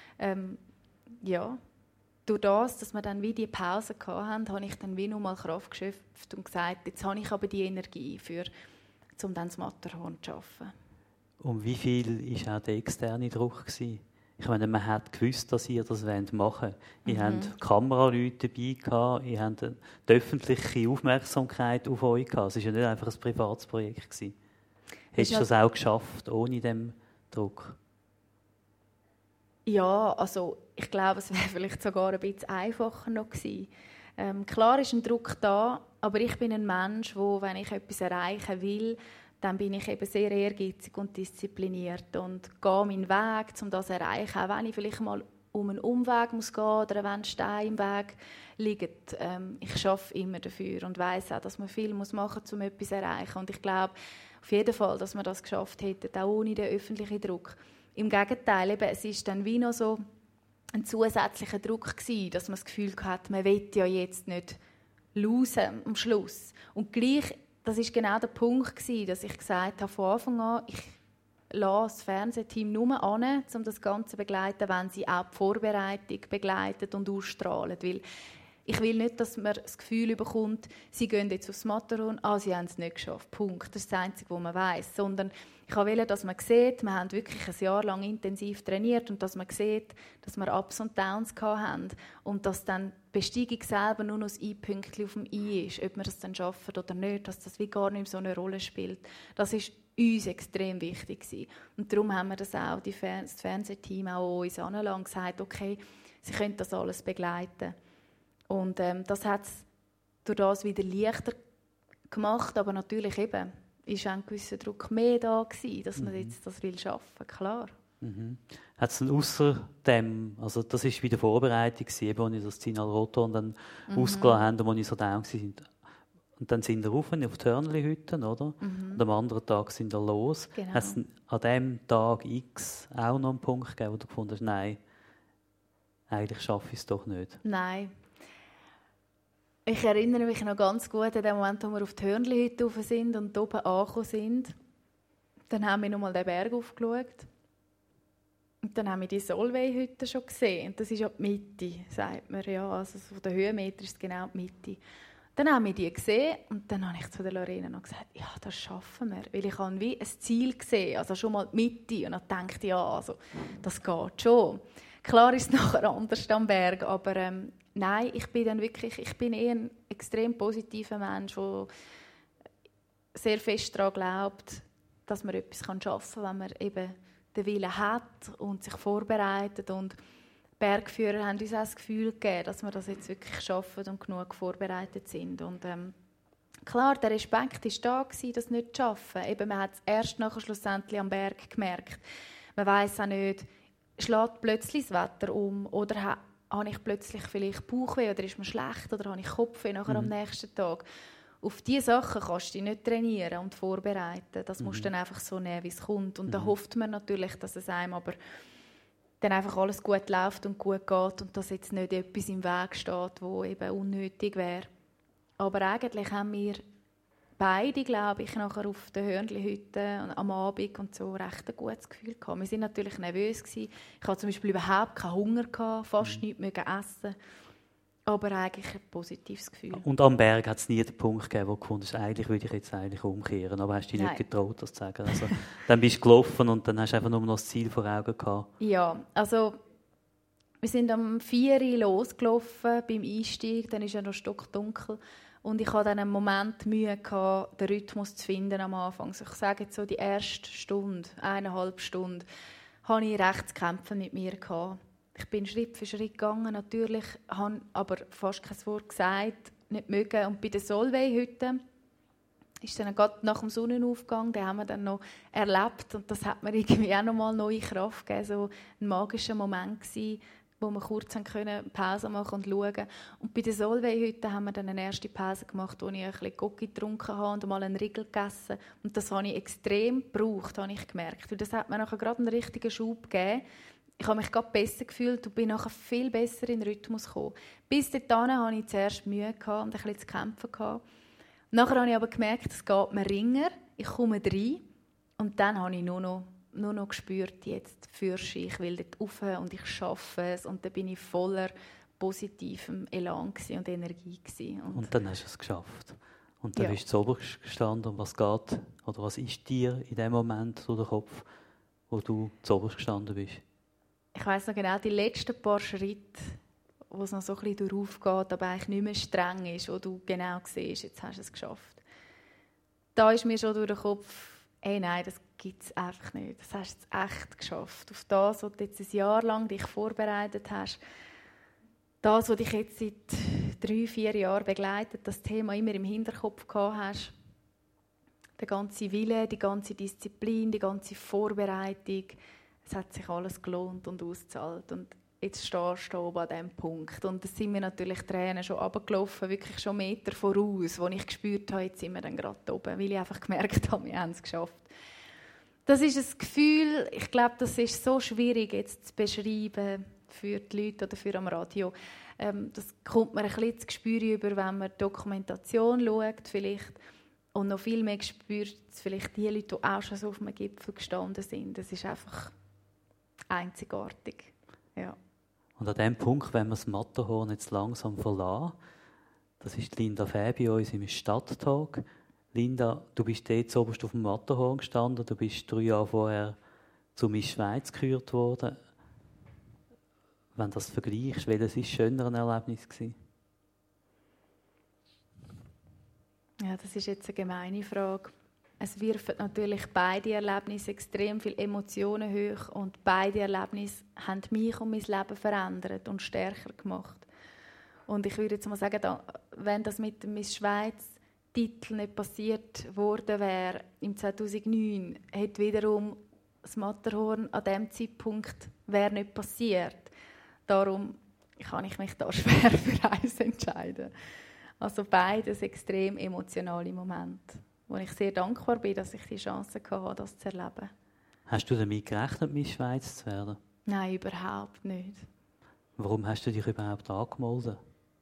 durch das, dass wir dann wie die Pause hatten, habe ich dann wie noch mal Kraft geschöpft und gesagt, jetzt habe ich aber die Energie um dann das Matterhorn zu arbeiten. Und wie viel war auch der externe Druck gewesen? Ich meine, man hat gewusst, dass ihr das machen wollt. Ihr habt Kameraleute dabei gehabt, ihr habt die öffentliche Aufmerksamkeit auf euch gehabt. Es war ja nicht einfach ein privates Projekt gewesen. Hättest du das auch geschafft, ohne diesen Druck? Ja, also ich glaube, es wäre vielleicht sogar ein bisschen einfacher noch gewesen. Klar ist ein Druck da, aber ich bin ein Mensch, wo, wenn ich etwas erreichen will, dann bin ich eben sehr ehrgeizig und diszipliniert und gehe meinen Weg, um das zu erreichen. Auch wenn ich vielleicht mal um einen Umweg muss gehen oder wenn ein Stein im Weg liegt. Ich arbeite immer dafür und weiss auch, dass man viel machen muss, um etwas zu erreichen. Und ich glaube auf jeden Fall, dass wir das geschafft hätten, auch ohne den öffentlichen Druck. Im Gegenteil, eben, es ist dann wie noch so ein zusätzlicher Druck gewesen, dass man das Gefühl hatte, man will ja jetzt nicht losen am Schluss. Und gleich, das ist genau der Punkt gewesen, dass ich gesagt habe von Anfang an, ich lasse das Fernsehteam nur an, um das Ganze zu begleiten, wenn sie auch die Vorbereitung begleiten und ausstrahlen. Weil ich will nicht, dass man das Gefühl bekommt, sie gehen jetzt aufs Matterhorn, sie haben es nicht geschafft. Punkt. Das ist das Einzige, was man weiss. Sondern ich wollte, dass man sieht, wir haben wirklich ein Jahr lang intensiv trainiert und dass man sieht, dass wir Ups und Downs hatten und dass dann die Besteigung selber nur noch das I-Pünktchen auf dem I ist, ob wir das dann schaffen oder nicht, dass das wie gar nicht mehr so eine Rolle spielt. Das ist uns extrem wichtig gewesen. Und darum haben wir das auch, das Fernsehteam auch uns angelangt, gesagt, okay, sie können das alles begleiten. Und das hat es durch das wieder leichter gemacht, aber natürlich eben ist ein gewisser Druck mehr da gewesen, dass man jetzt das will schaffen, klar. Hat es dann ausser dem, also das war wie die Vorbereitung, als ich das Signal Rotor dann ausgelassen habe, als ich so down war. Und dann sind wir rauf auf die Hörnli-Hütte, oder? Und am anderen Tag sind wir los. Genau. Hat es an diesem Tag X auch noch einen Punkt gegeben, wo du gefunden hast, nein, eigentlich schaffe ich es doch nicht? Nein. Ich erinnere mich noch ganz gut an den Moment, wo wir auf die Hörnli-Hütte rauf sind und oben angekommen sind. Dann haben wir noch mal den Berg aufgeschaut. Und dann haben wir die Solveig-Hütte schon gesehen. Und das ist ja die Mitte, sagt man. Ja, also von der Höhenmeter ist es genau die Mitte. Dann haben wir die gesehen und dann habe ich zu der Lorena noch gesagt, ja, das schaffen wir. Weil ich habe wie ein Ziel gesehen, also schon mal die Mitte. Und dann dachte ich, ja, also, das geht schon. Klar ist es nachher anders am Berg, aber nein, ich bin eher ein extrem positiver Mensch, der sehr fest daran glaubt, dass man etwas schaffen kann, wenn man eben den Willen hat und sich vorbereitet. Und Bergführer haben uns auch das Gefühl gegeben, dass wir das jetzt wirklich schaffen und genug vorbereitet sind. Und klar, der Respekt war da, das nicht zu schaffen. Eben, man hat es erst nachher schlussendlich am Berg gemerkt. Man weiss auch nicht, schlägt plötzlich das Wetter um oder habe ich plötzlich vielleicht Bauchweh oder ist mir schlecht oder habe ich Kopfweh nachher am nächsten Tag. Auf diese Sachen kannst du dich nicht trainieren und vorbereiten. Das musst du dann einfach so nehmen, wie es kommt. Und da hofft man natürlich, dass es einem aber dann einfach alles gut läuft und gut geht und dass jetzt nicht etwas im Weg steht, das eben unnötig wäre. Aber eigentlich haben wir beide, glaube ich, nachher auf der Hörnli-Hütte am Abend und so recht ein gutes Gefühl gehabt. Wir waren natürlich nervös gewesen. Ich hatte zum Beispiel überhaupt keinen Hunger gehabt, fast nichts essen. Aber eigentlich ein positives Gefühl. Und am Berg hat es nie den Punkt gegeben, wo du gefunden hast, eigentlich würde ich jetzt eigentlich umkehren. Aber hast du dich nicht getraut, das zu sagen? Also, dann bist du gelaufen und dann hast du einfach nur noch das Ziel vor Augen gehabt. Ja, also wir sind am 4 Uhr losgelaufen beim Einstieg. Dann ist ja noch stockdunkel. Und ich hatte dann einen Moment Mühe gehabt, den Rhythmus zu finden am Anfang. Also ich sage jetzt so, die erste Stunde, 1,5 Stunden, hatte ich recht zu kämpfen mit mir gehabt. Ich bin Schritt für Schritt gegangen, natürlich, habe aber fast kein Wort gesagt, nicht mögen. Und bei der Solveig-Hütte ist dann gerade nach dem Sonnenaufgang, den haben wir dann noch erlebt und das hat mir irgendwie auch noch mal neue Kraft gegeben, so ein magischer Moment gewesen, wo wir kurz Pause machen und schauen. Und bei der Solveig-Hütte haben wir dann eine erste Pause gemacht, wo ich ein bisschen Gocki getrunken habe und mal einen Riegel gegessen. Und das habe ich extrem gebraucht, habe ich gemerkt. Und das hat mir nachher gerade einen richtigen Schub gegeben. Ich habe mich gerade besser gefühlt und bin nachher viel besser in den Rhythmus gekommen. Bis dahin hatte ich zuerst Mühe und ein bisschen zu kämpfen. Nachher habe ich aber gemerkt, es geht mir ringer, ich komme rein. Und dann habe ich nur noch gespürt, jetzt fürsche ich will dort rauf und ich schaffe es. Und dann bin ich voller positivem Elan und Energie. Und dann hast du es geschafft. Und dann bist du zuoberst gestanden und was geht, oder was ist dir in dem Moment durch den Kopf, wo du zuoberst gestanden bist? Ich weiss noch genau, die letzten paar Schritte, wo es noch so ein bisschen daraufgeht, aber eigentlich nicht mehr streng ist, wo du genau siehst, jetzt hast du es geschafft. Da ist mir schon durch den Kopf, nein, das gibt es einfach nicht. Das hast du jetzt echt geschafft. Auf das, was du jetzt ein Jahr lang dich vorbereitet hast, das, was dich jetzt seit 3-4 Jahren begleitet, das Thema immer im Hinterkopf gehabt hast, Der ganze Wille, die ganze Disziplin, die ganze Vorbereitung, es hat sich alles gelohnt und ausgezahlt. Und jetzt stehst du oben an diesem Punkt. Und da sind mir natürlich Tränen schon runtergelaufen, wirklich schon Meter voraus, wo ich gespürt habe, jetzt sind wir dann gerade oben, weil ich einfach gemerkt habe, wir haben es geschafft. Das ist ein Gefühl, ich glaube, das ist so schwierig jetzt zu beschreiben für die Leute oder für am Radio. Das kommt mir ein bisschen zu Gespür über, wenn man die Dokumentation schaut vielleicht. Und noch viel mehr spürt es vielleicht die Leute, die auch schon so auf einem Gipfel gestanden sind. Das ist einfach einzigartig. Ja. Und an dem Punkt, wenn wir das Matterhorn jetzt langsam verlassen, das ist Linda Fäbi bei uns im Stadttag. Linda, du bist dort oberst auf dem Matterhorn gestanden, du bist 3 Jahre vorher zu Miss Schweiz gekürt worden. Wenn du das vergleichst, welches war schöner ein Erlebnis gewesen? Ja, das ist jetzt eine gemeine Frage. Es wirft natürlich beide Erlebnisse extrem viele Emotionen hoch und beide Erlebnisse haben mich und mein Leben verändert und stärker gemacht. Und ich würde jetzt mal sagen, wenn das mit dem Miss Schweiz Titel nicht passiert worden wäre im 2009, hätte wiederum das Matterhorn an diesem Zeitpunkt wäre nicht passiert. Darum kann ich mich da schwer für eins entscheiden. Also beides extrem emotionale Momente, wo ich sehr dankbar bin, dass ich die Chance hatte, das zu erleben. Hast du damit gerechnet, Miss Schweiz zu werden? Nein, überhaupt nicht. Warum hast du dich überhaupt angemeldet?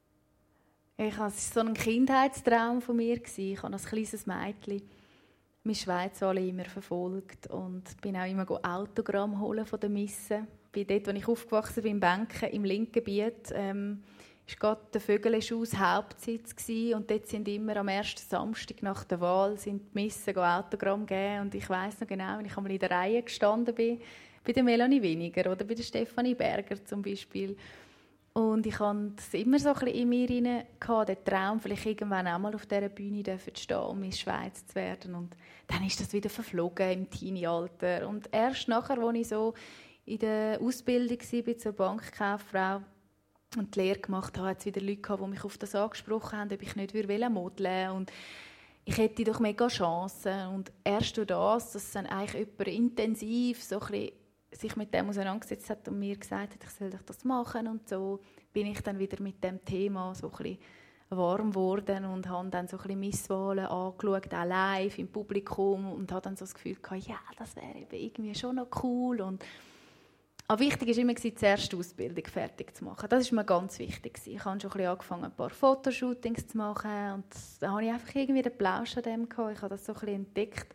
Es war so ein Kindheitstraum von mir. Ich habe als kleines Mädchen Miss Schweiz immer verfolgt und bin auch immer Autogramm holen von den Missen. Dort, wo ich aufgewachsen bin, in Benken, im Linkgebiet, war gerade der Vögelschuss Hauptsitz gewesen. Und dort sind immer am ersten Samstag nach der Wahl sind die Missen Autogramm geben. Und ich weiss noch genau, wenn ich einmal in der Reihe gestanden bin, bei der Melanie Winiger oder bei der Stefanie Berger zum Beispiel. Und ich hatte das immer so ein bisschen in mir rein, den Traum, vielleicht irgendwann auch mal auf dieser Bühne zu stehen, um Miss Schweiz zu werden. Und dann ist das wieder verflogen im Teenie-Alter. Und erst nachher, als ich so in der Ausbildung war zur Bankkauffrau und die Lehre gemacht habe, hat es wieder Leute gehabt, die mich auf das angesprochen haben, ob ich nicht modeln würde. Und ich hätte doch mega Chancen. Und erst durch das, dass dann eigentlich jemand intensiv so ein bisschen sich mit dem auseinandergesetzt hat und mir gesagt hat, ich soll das machen und so, bin ich dann wieder mit dem Thema so ein bisschen warm geworden und habe dann so ein bisschen Misswahlen angeschaut, auch live im Publikum und habe dann so das Gefühl gehabt, ja, das wäre irgendwie schon noch cool. Aber wichtig war immer, zuerst die Ausbildung fertig zu machen. Das war mir ganz wichtig. Ich habe schon ein bisschen angefangen, ein paar Fotoshootings zu machen und da habe ich einfach irgendwie den Plausch an dem gehabt. Ich habe das so ein bisschen entdeckt.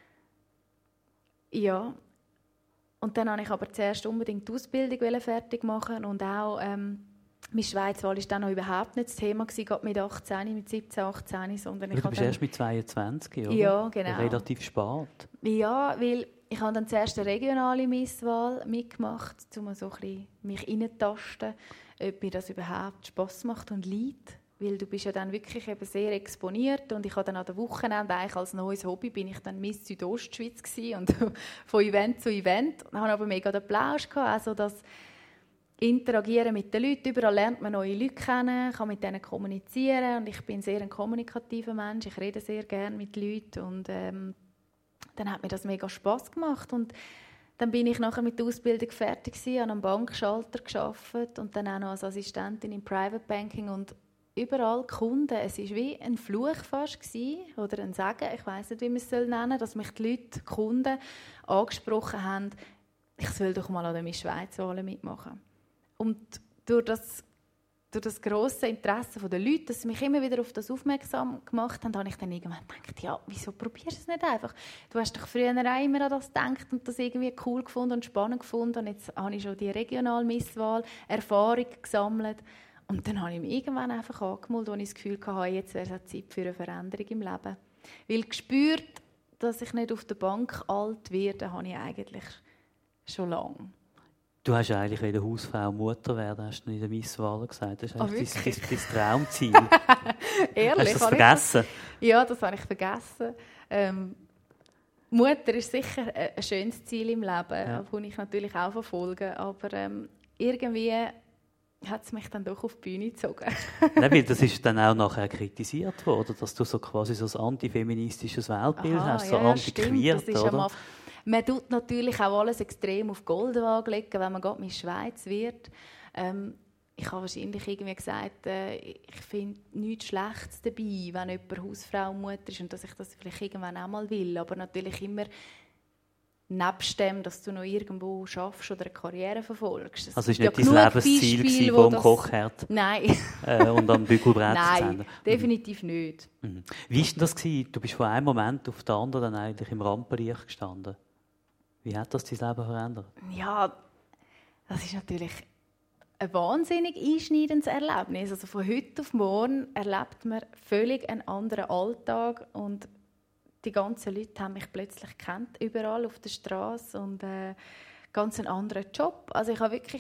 Ja. Und dann wollte ich aber zuerst unbedingt die Ausbildung fertig machen und auch Miss Schweiz-Wahl war dann noch überhaupt nicht das Thema, gerade mit 18, mit 17, 18, sondern du bist erst mit 22, oder? Ja, genau. Relativ spät. Ja, weil ich habe dann zuerst eine regionale Misswahl mitgemacht, um so ein bisschen mich reinzutasten, ob mir das überhaupt Spass macht und liegt. Weil du bist ja dann wirklich eben sehr exponiert und ich habe dann an den Wochenende eigentlich als neues Hobby bin ich dann Miss Südostschweiz gewesen und von Event zu Event und habe aber mega den Plausch gehabt, also das Interagieren mit den Leuten, überall lernt man neue Leute kennen, kann mit denen kommunizieren und ich bin sehr ein kommunikativer Mensch, ich rede sehr gerne mit Leuten und dann hat mir das mega Spass gemacht und dann bin ich nachher mit der Ausbildung fertig gewesen, habe am Bankschalter gearbeitet und dann auch noch als Assistentin im Private Banking und überall Kunden. Es war wie ein Fluch fast gewesen, oder ein Segen, ich weiss nicht, wie man es nennen soll, dass mich die Leute, die Kunden, angesprochen haben, ich soll doch mal an der Miss Schweiz-Wahl mitmachen. Und durch das grosse Interesse der Leute, dass sie mich immer wieder auf das aufmerksam gemacht haben, habe ich dann irgendwann gedacht, ja, wieso probierst du es nicht einfach? Du hast doch früher auch immer an das gedacht und das irgendwie cool gefunden und spannend gefunden. Und jetzt habe ich schon die Regionalmisswahl Erfahrung gesammelt. Und dann habe ich mich irgendwann einfach angemeldet, als ich das Gefühl hatte, jetzt wäre es Zeit für eine Veränderung im Leben. Weil gespürt, dass ich nicht auf der Bank alt werde, habe ich eigentlich schon lange. Du hast eigentlich Hausfrau und Mutter werden, hast du in der Misswahl gesagt. Das ist eigentlich dein Traumziel. Ehrlich? Hast du das vergessen? Ja, das habe ich vergessen. Mutter ist sicher ein schönes Ziel im Leben, das ich natürlich auch verfolge. Aber irgendwie hat es mich dann doch auf die Bühne gezogen. Nein, weil das ist dann auch nachher kritisiert worden, dass du so quasi so ein antifeministisches Weltbild hast, so antiquert, oder? Man tut natürlich auch alles extrem auf Goldwaage legen, wenn man gerade Miss Schweiz wird. Ich habe wahrscheinlich irgendwie gesagt, ich finde nichts Schlechtes dabei, wenn jemand Hausfrau und Mutter ist und dass ich das vielleicht irgendwann auch mal will. Aber natürlich immer nebst dem, dass du noch irgendwo schaffst oder eine Karriere verfolgst. Also es war nicht dein Lebensziel, das am Kochherd Nein. Und am Bügelbrett zu senden? Nein, definitiv nicht. Wie war das? Du bist von einem Moment auf den anderen dann eigentlich im Rampenlicht gestanden. Wie hat das dein Leben verändert? Ja, das ist natürlich ein wahnsinnig einschneidendes Erlebnis. Also von heute auf morgen erlebt man völlig einen anderen Alltag und die ganzen Leute haben mich plötzlich gekannt, überall auf der Straße und ganz einen anderen Job. Also ich habe wirklich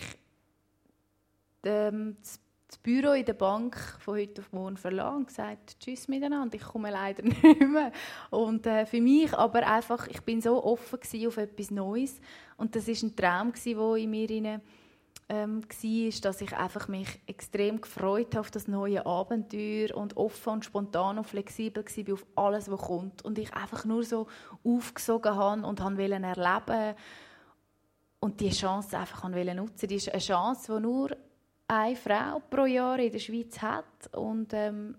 das Büro in der Bank von heute auf morgen verlassen und gesagt, tschüss miteinander, ich komme leider nicht mehr. Und für mich aber einfach, ich bin so offen auf etwas Neues und das war ein Traum, der in mir war, dass ich einfach mich extrem gefreut habe auf das neue Abenteuer und offen und spontan und flexibel war auf alles, was kommt. Und ich einfach nur so aufgesogen habe und wollte erleben und diese Chance einfach nutzen. Das ist eine Chance, die nur eine Frau pro Jahr in der Schweiz hat und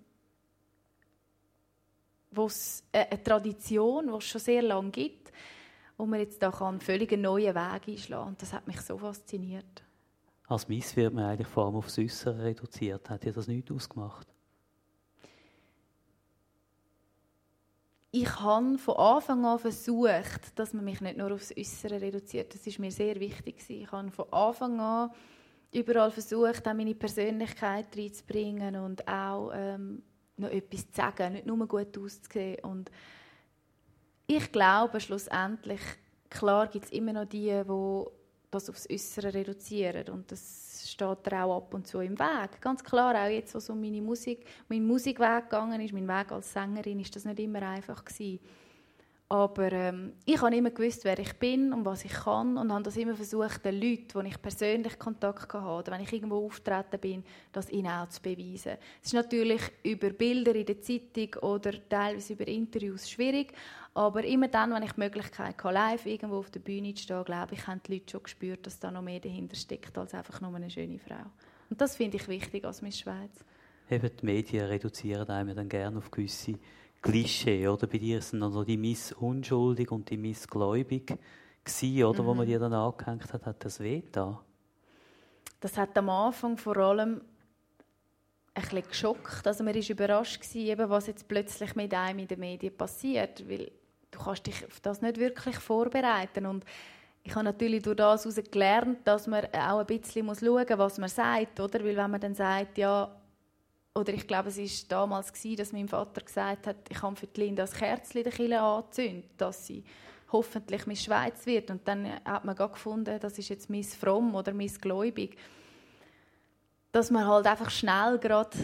wo's eine Tradition, die es schon sehr lange gibt, wo man jetzt da einen völlig neuen Weg einschlagen kann. Und das hat mich so fasziniert. Als Miss wird man eigentlich vor allem aufs Äußere reduziert. Hat dir das nichts ausgemacht? Ich habe von Anfang an versucht, dass man mich nicht nur aufs Äußere reduziert. Das war mir sehr wichtig. Ich habe von Anfang an überall versucht, auch meine Persönlichkeit reinzubringen und auch noch etwas zu sagen, nicht nur gut auszusehen. Und ich glaube, schlussendlich, klar gibt es immer noch die das aufs Äußere reduzieren. Und das steht dir auch ab und zu im Weg. Ganz klar, auch jetzt, wo es um mein Musikweg gegangen ist, mein Weg als Sängerin, ist das nicht immer einfach gewesen. Aber ich habe immer gewusst, wer ich bin und was ich kann und habe das immer versucht, den Leuten, die ich persönlich Kontakt hatte, oder wenn ich irgendwo auftreten bin, das ihnen auch zu beweisen. Es ist natürlich über Bilder in der Zeitung oder teilweise über Interviews schwierig, aber immer dann, wenn ich die Möglichkeit hatte, live irgendwo auf der Bühne zu stehen, glaube ich, haben die Leute schon gespürt, dass da noch mehr dahinter steckt als einfach nur eine schöne Frau. Und das finde ich wichtig als Miss Schweiz. Eben, die Medien reduzieren einem dann gerne auf gewisse Klischee, oder? Bei dir sind noch die Miss Unschuldig und die Miss Gläubig gewesen, oder? Wo man dir dann angehängt hat, hat das weh getan? Das hat am Anfang vor allem ein bisschen geschockt. Also man war überrascht, was jetzt plötzlich mit einem in den Medien passiert, weil du kannst dich auf das nicht wirklich vorbereiten. Und ich habe natürlich durch das heraus gelernt, dass man auch ein bisschen schauen muss, was man sagt, oder? Weil wenn man dann sagt, ja, oder ich glaube, es war damals, dass mein Vater gesagt hat, ich habe für die Linda ein Kerzchen der Kirche anzünden, dass sie hoffentlich Miss Schweiz wird. Und dann hat man gefunden, das ist jetzt Miss Fromm oder Miss Gläubig. Dass man halt einfach schnell gerade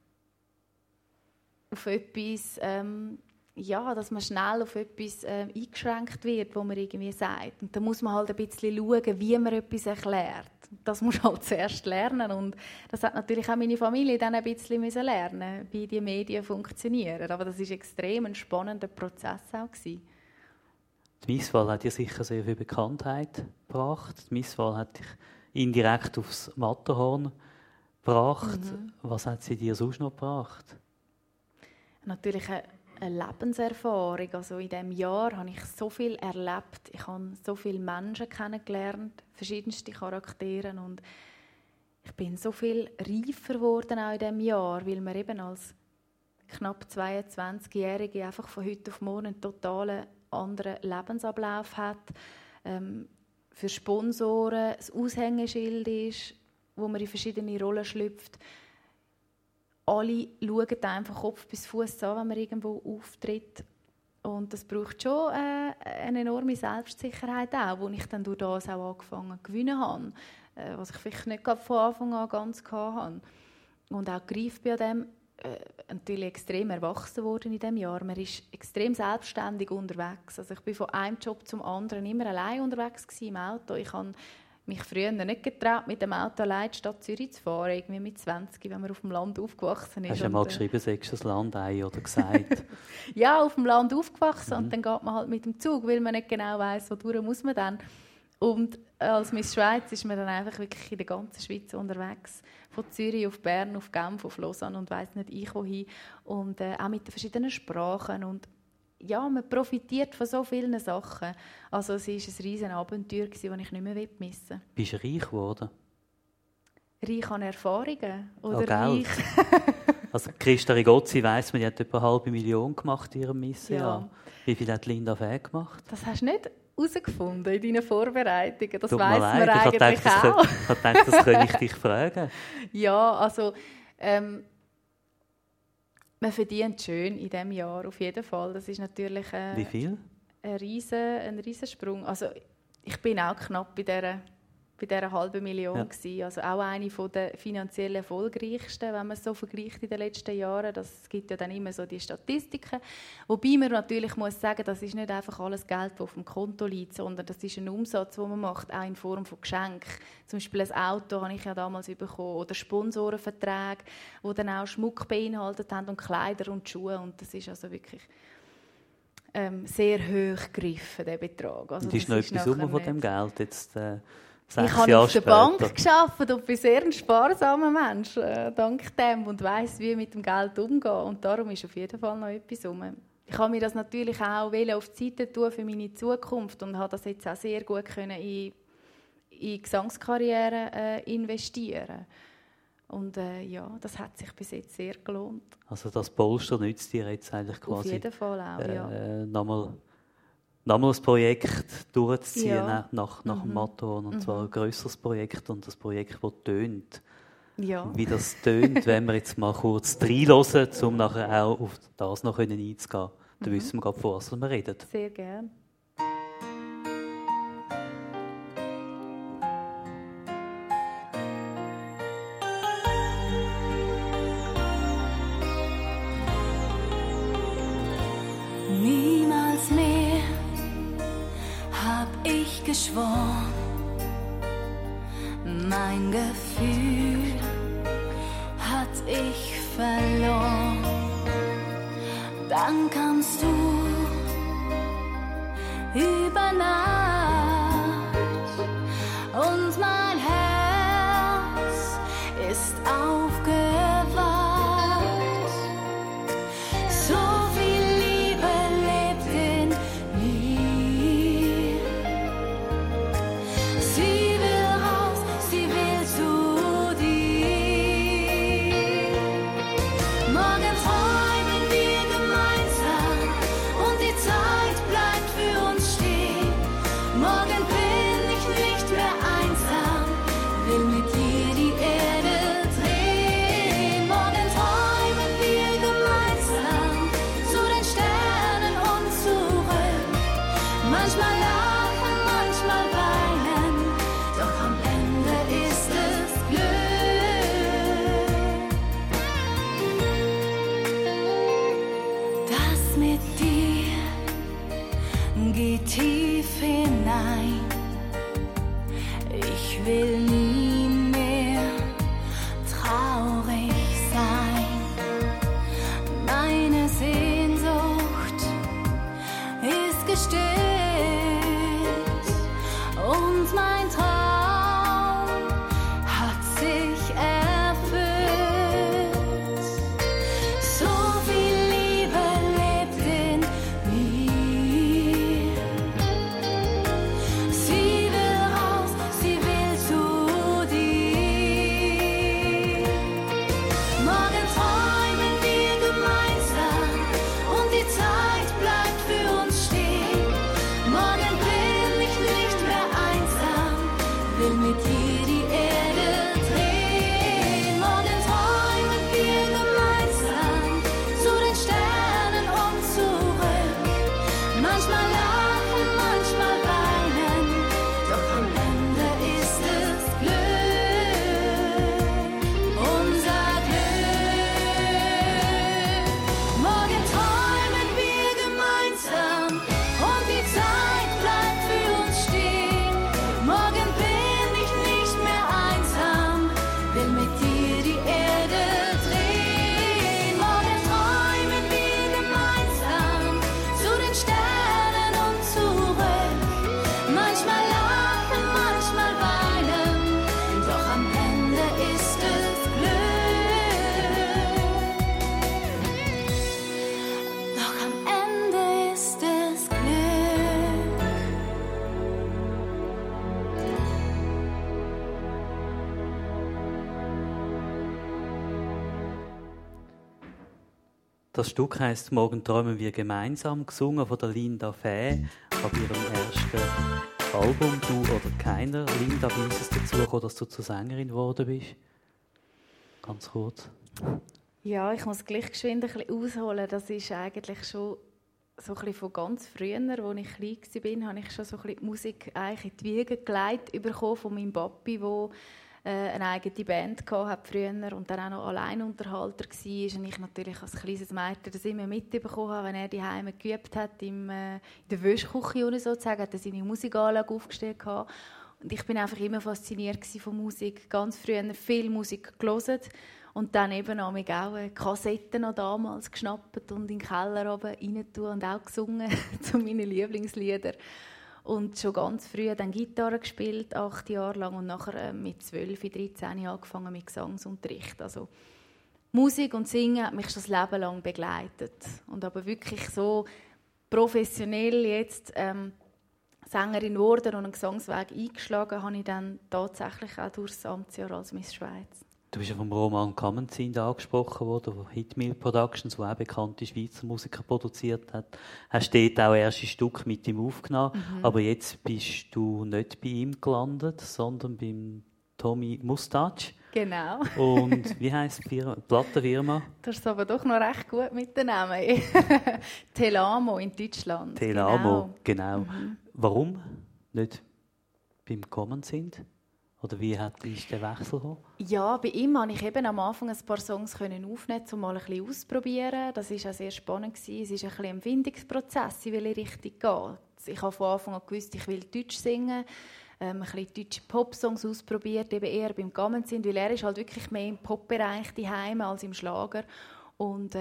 auf etwas, dass man schnell auf etwas eingeschränkt wird, wo man irgendwie sagt. Und da muss man halt ein bisschen schauen, wie man etwas erklärt. Das muss man halt zuerst lernen. Und das hat natürlich auch meine Familie dann ein bisschen lernen, wie die Medien funktionieren. Aber das war extrem ein spannender Prozess auch gewesen. Die Misswahl hat dir sicher sehr viel Bekanntheit gebracht. Die Misswahl hat dich indirekt aufs Matterhorn gebracht. Was hat sie dir sonst noch gebracht? Natürlich eine Lebenserfahrung. Also in diesem Jahr habe ich so viel erlebt. Ich habe so viele Menschen kennengelernt, verschiedenste Charaktere. Und ich bin so viel reifer geworden auch in diesem Jahr, weil man eben als knapp 22-Jährige einfach von heute auf morgen einen total anderen Lebensablauf hat. Für Sponsoren das Aushängeschild ist, wo man in verschiedene Rollen schlüpft. Alle schauen einfach Kopf bis Fuß an, wenn man irgendwo auftritt. Und das braucht schon eine enorme Selbstsicherheit auch, die ich dann durch das auch angefangen zu gewinnen habe. Was ich vielleicht nicht von Anfang an ganz hatte. Und auch greift bei dem natürlich extrem erwachsen worden in diesem Jahr. Man ist extrem selbstständig unterwegs. Also ich bin von einem Job zum anderen immer allein unterwegs gewesen im Auto. Ich habe mich früher nicht getraut, mit dem Auto allein die Stadt Zürich zu fahren, irgendwie mit 20, wenn man auf dem Land aufgewachsen ist. Hast du mal geschrieben, sagst du das Landei oder gesagt? Ja, auf dem Land aufgewachsen und dann geht man halt mit dem Zug, weil man nicht genau weiss, wodurch muss man dann. Und als Miss Schweiz ist man dann einfach wirklich in der ganzen Schweiz unterwegs. Von Zürich auf Bern, auf Genf, auf Lausanne und weiss nicht ich wohin. Und auch mit den verschiedenen Sprachen. Und ja, man profitiert von so vielen Sachen. Also es war ein riesiges Abenteuer, das ich nicht mehr missen will. Bist du reich geworden? Reich an Erfahrungen? Oder Geld? Also Christa Rigozzi weiss, man, die hat etwa 500.000 gemacht in ihrem Missenjahr. Ja. Wie viel hat Linda Fäh gemacht? Das hast du nicht herausgefunden in deinen Vorbereitungen. Das weiss man eigentlich auch. Ich dachte, das könnte ich dich fragen. Ja, also man verdient schön in diesem Jahr, auf jeden Fall. Das ist natürlich wie viel? Ein Riesensprung. Also ich bin auch knapp bei dieser 500.000 gewesen. Also auch eine der finanziell erfolgreichsten, wenn man es so vergleicht in den letzten Jahren. Es gibt ja dann immer so die Statistiken. Wobei man natürlich muss sagen, das ist nicht einfach alles Geld, das auf dem Konto liegt, sondern das ist ein Umsatz, den man macht, auch in Form von Geschenken. Zum Beispiel ein Auto habe ich ja damals bekommen oder Sponsorenverträge, die dann auch Schmuck beinhaltet haben und Kleider und Schuhe. Und das ist also wirklich sehr hoch gegriffen, der Betrag. Also und ist noch etwas von dem Geld jetzt? Ich habe auf der Bank gearbeitet und bin sehr ein sparsamer Mensch, dank dem, und weiss, wie mit dem Geld umgehen. Und darum ist auf jeden Fall noch etwas rum. Ich habe mir das natürlich auch auf die Seite tun für meine Zukunft und habe das jetzt auch sehr gut können in Gesangskarriere investieren. Und ja, das hat sich bis jetzt sehr gelohnt. Also das Polster nützt dir jetzt eigentlich quasi? Auf jeden Fall auch, ja. Nochmal ein Projekt durchzuziehen nach dem Matterhorn. Und zwar ein grösseres Projekt und das Projekt, das tönt. Ja. Wie das tönt, wenn wir jetzt mal kurz reinhören, um nachher auch auf das noch einzugehen. Dann wissen wir gerade, von was wir reden. Sehr gerne. Niemals mehr hab ich geschworen, mein Gefühl hat ich verloren. Dann kamst du über Nacht und mein Herz ist aufgewacht. So viel Liebe lebt in mir. Sie will raus, sie will zu dir. Morgen träumen wir gemeinsam und die Zeit bleibt für uns stehen. Morgen bin ich nicht mehr einsam, will mit dir die Erde drehen. Morgen träumen wir gemeinsam zu den Sternen und zurück. Manchmal lachen, manchmal weinen, doch am Ende ist es Glück. Das mit dir geht tief hinein. Ich will nie mehr traurig sein. Meine Sehnsucht ist gestillt und mein Traum hat sich erfüllt. So viel Liebe lebt in mir. Das Stück heisst «Morgen träumen wir gemeinsam», gesungen von der Linda Fäh auf ihrem ersten Album «Du oder keiner». Linda, wie ist es dazu gekommen, dass du zur Sängerin geworden bist? Ganz kurz. Ja, ich muss gleich geschwind ein bisschen ausholen. Das ist eigentlich schon so ein bisschen von ganz früher, als ich klein war, habe ich schon so ein bisschen die Musik eigentlich in die Wiege gelegt bekommen von meinem Papi, der eine eigene Band hatte früher und dann auch noch Alleinunterhalter war. Und ich natürlich als kleines Mädchen das immer mitbekommen habe, wenn er die Heime geübt hat, in der Wäschküche sozusagen, hat er seine Musikanlage aufgestellt. Und ich bin einfach immer fasziniert von Musik. Ganz früher viel Musik gehört. Und dann eben auch Kassetten noch damals geschnappt und in den Keller rein und auch gesungen zu meinen Lieblingsliedern. Und schon ganz früh dann Gitarre gespielt, 8 Jahre lang. Und nachher mit 12, 13 angefangen mit Gesangsunterricht. Also Musik und Singen hat mich schon das Leben lang begleitet. Und aber wirklich so professionell jetzt Sängerin geworden und einen Gesangsweg eingeschlagen, habe ich dann tatsächlich auch durch das Amtsjahr als Miss Schweiz. Du bist ja vom Roman Kamenzind angesprochen worden, der Hitmill Productions, der auch bekannte Schweizer Musiker produziert hat. Hast dort auch erste Stück mit ihm aufgenommen. Aber jetzt bist du nicht bei ihm gelandet, sondern beim Tommy Mustache. Genau. Und wie heisst die Plattenfirma? Das ist aber doch noch recht gut mit den Namen. Telamo in Deutschland. Telamo, genau. Warum nicht beim Kamenzind? Oder wie ist der Wechsel gekommen? Ja, bei ihm konnte ich eben am Anfang ein paar Songs aufnehmen, um mal ein bisschen auszuprobieren. Das war auch sehr spannend. Es ist ein bisschen ein Empfindungsprozess, in welche Richtung geht. Ich habe von Anfang an gewusst, ich will Deutsch singen, ein bisschen deutsche Popsongs ausprobiert, eben eher beim Kamenzind, weil er ist halt wirklich mehr im Popbereich daheim als im Schlager. Und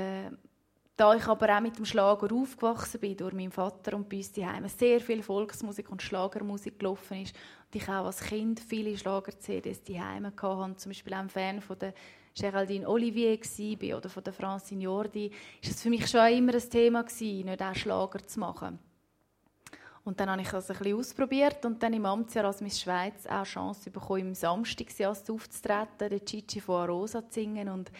da ich aber auch mit dem Schlager aufgewachsen bin, durch meinen Vater und bei uns daheim sehr viel Volksmusik und Schlagermusik gelaufen ist, und ich auch als Kind viele Schlager-CDs daheim hatte, zum Beispiel auch ein Fan von der Géraldine Olivier war oder von der Francine Jordi, ist es für mich schon immer ein Thema gewesen, nicht auch Schlager zu machen. Und dann habe ich das ein bisschen ausprobiert und dann im Amtsjahr als Miss Schweiz auch die Chance bekommen, im Samstagsjahr aufzutreten, den Gigi von Arosa zu singen. Und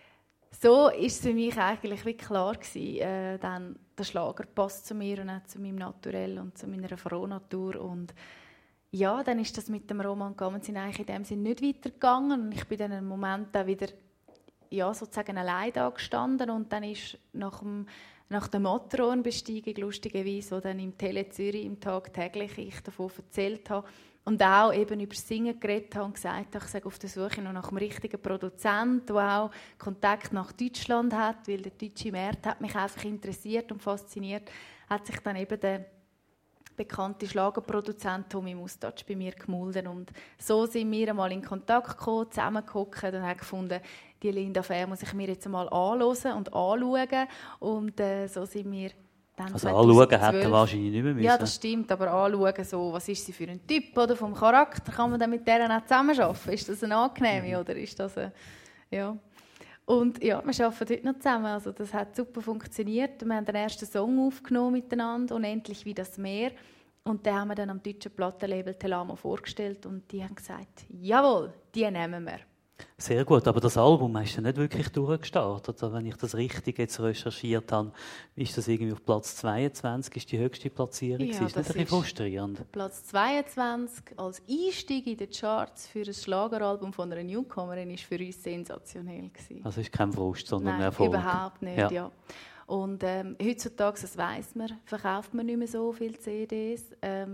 so war es für mich eigentlich wie klar gewesen, dann der Schlager passt zu mir und auch zu meinem Naturell und zu meiner Frohnatur. Und ja, dann ist das mit dem Roman Kamenzind eigentlich in dem Sinne nicht weitergegangen. Und ich bin dann einen Moment auch wieder sozusagen allein da gestanden. Und dann ist nach der Matron-Besteigung, lustigerweise, wo dann im Tele Zürich im Tag täglich ich davon erzählt habe und auch eben über das Singen geredet habe und gesagt habe, ich sage auf der Suche noch nach einem richtigen Produzenten, der auch Kontakt nach Deutschland hat, weil der deutsche Markt hat mich einfach interessiert und fasziniert, hat sich dann eben der bekannte Schlagerproduzent Tommy Mustache bei mir gemulden. Und so sind wir einmal in Kontakt gekommen, zusammengehockt und haben gefunden, die Linda Fäh muss ich mir jetzt einmal anhören und anschauen. Und so sind wir dann also anschauen hätte er wahrscheinlich nicht mehr müssen. Ja, das stimmt, aber anschauen, so, was ist sie für ein Typ oder vom Charakter, kann man dann mit der auch zusammenarbeiten? Ist das eine angenehme oder ist das eine... Ja. Und ja, wir arbeiten heute noch zusammen. Also das hat super funktioniert. Wir haben den ersten Song aufgenommen miteinander, «Unendlich wie das Meer». Und den haben wir dann am deutschen Plattenlabel Telamo vorgestellt und die haben gesagt, jawohl, die nehmen wir. Sehr gut, aber das Album hast du nicht wirklich durchgestartet. Also wenn ich das richtig jetzt recherchiert habe, ist das irgendwie auf Platz 22, ist die höchste Platzierung. Ja, ist das nicht ein bisschen frustrierend? Platz 22 als Einstieg in die Charts für ein Schlageralbum von einer Newcomerin ist für uns sensationell gewesen. Also ist kein Frust, sondern Nein, ein Erfolg. Überhaupt nicht, ja. Und heutzutage, das weiss man, verkauft man nicht mehr so viele CDs.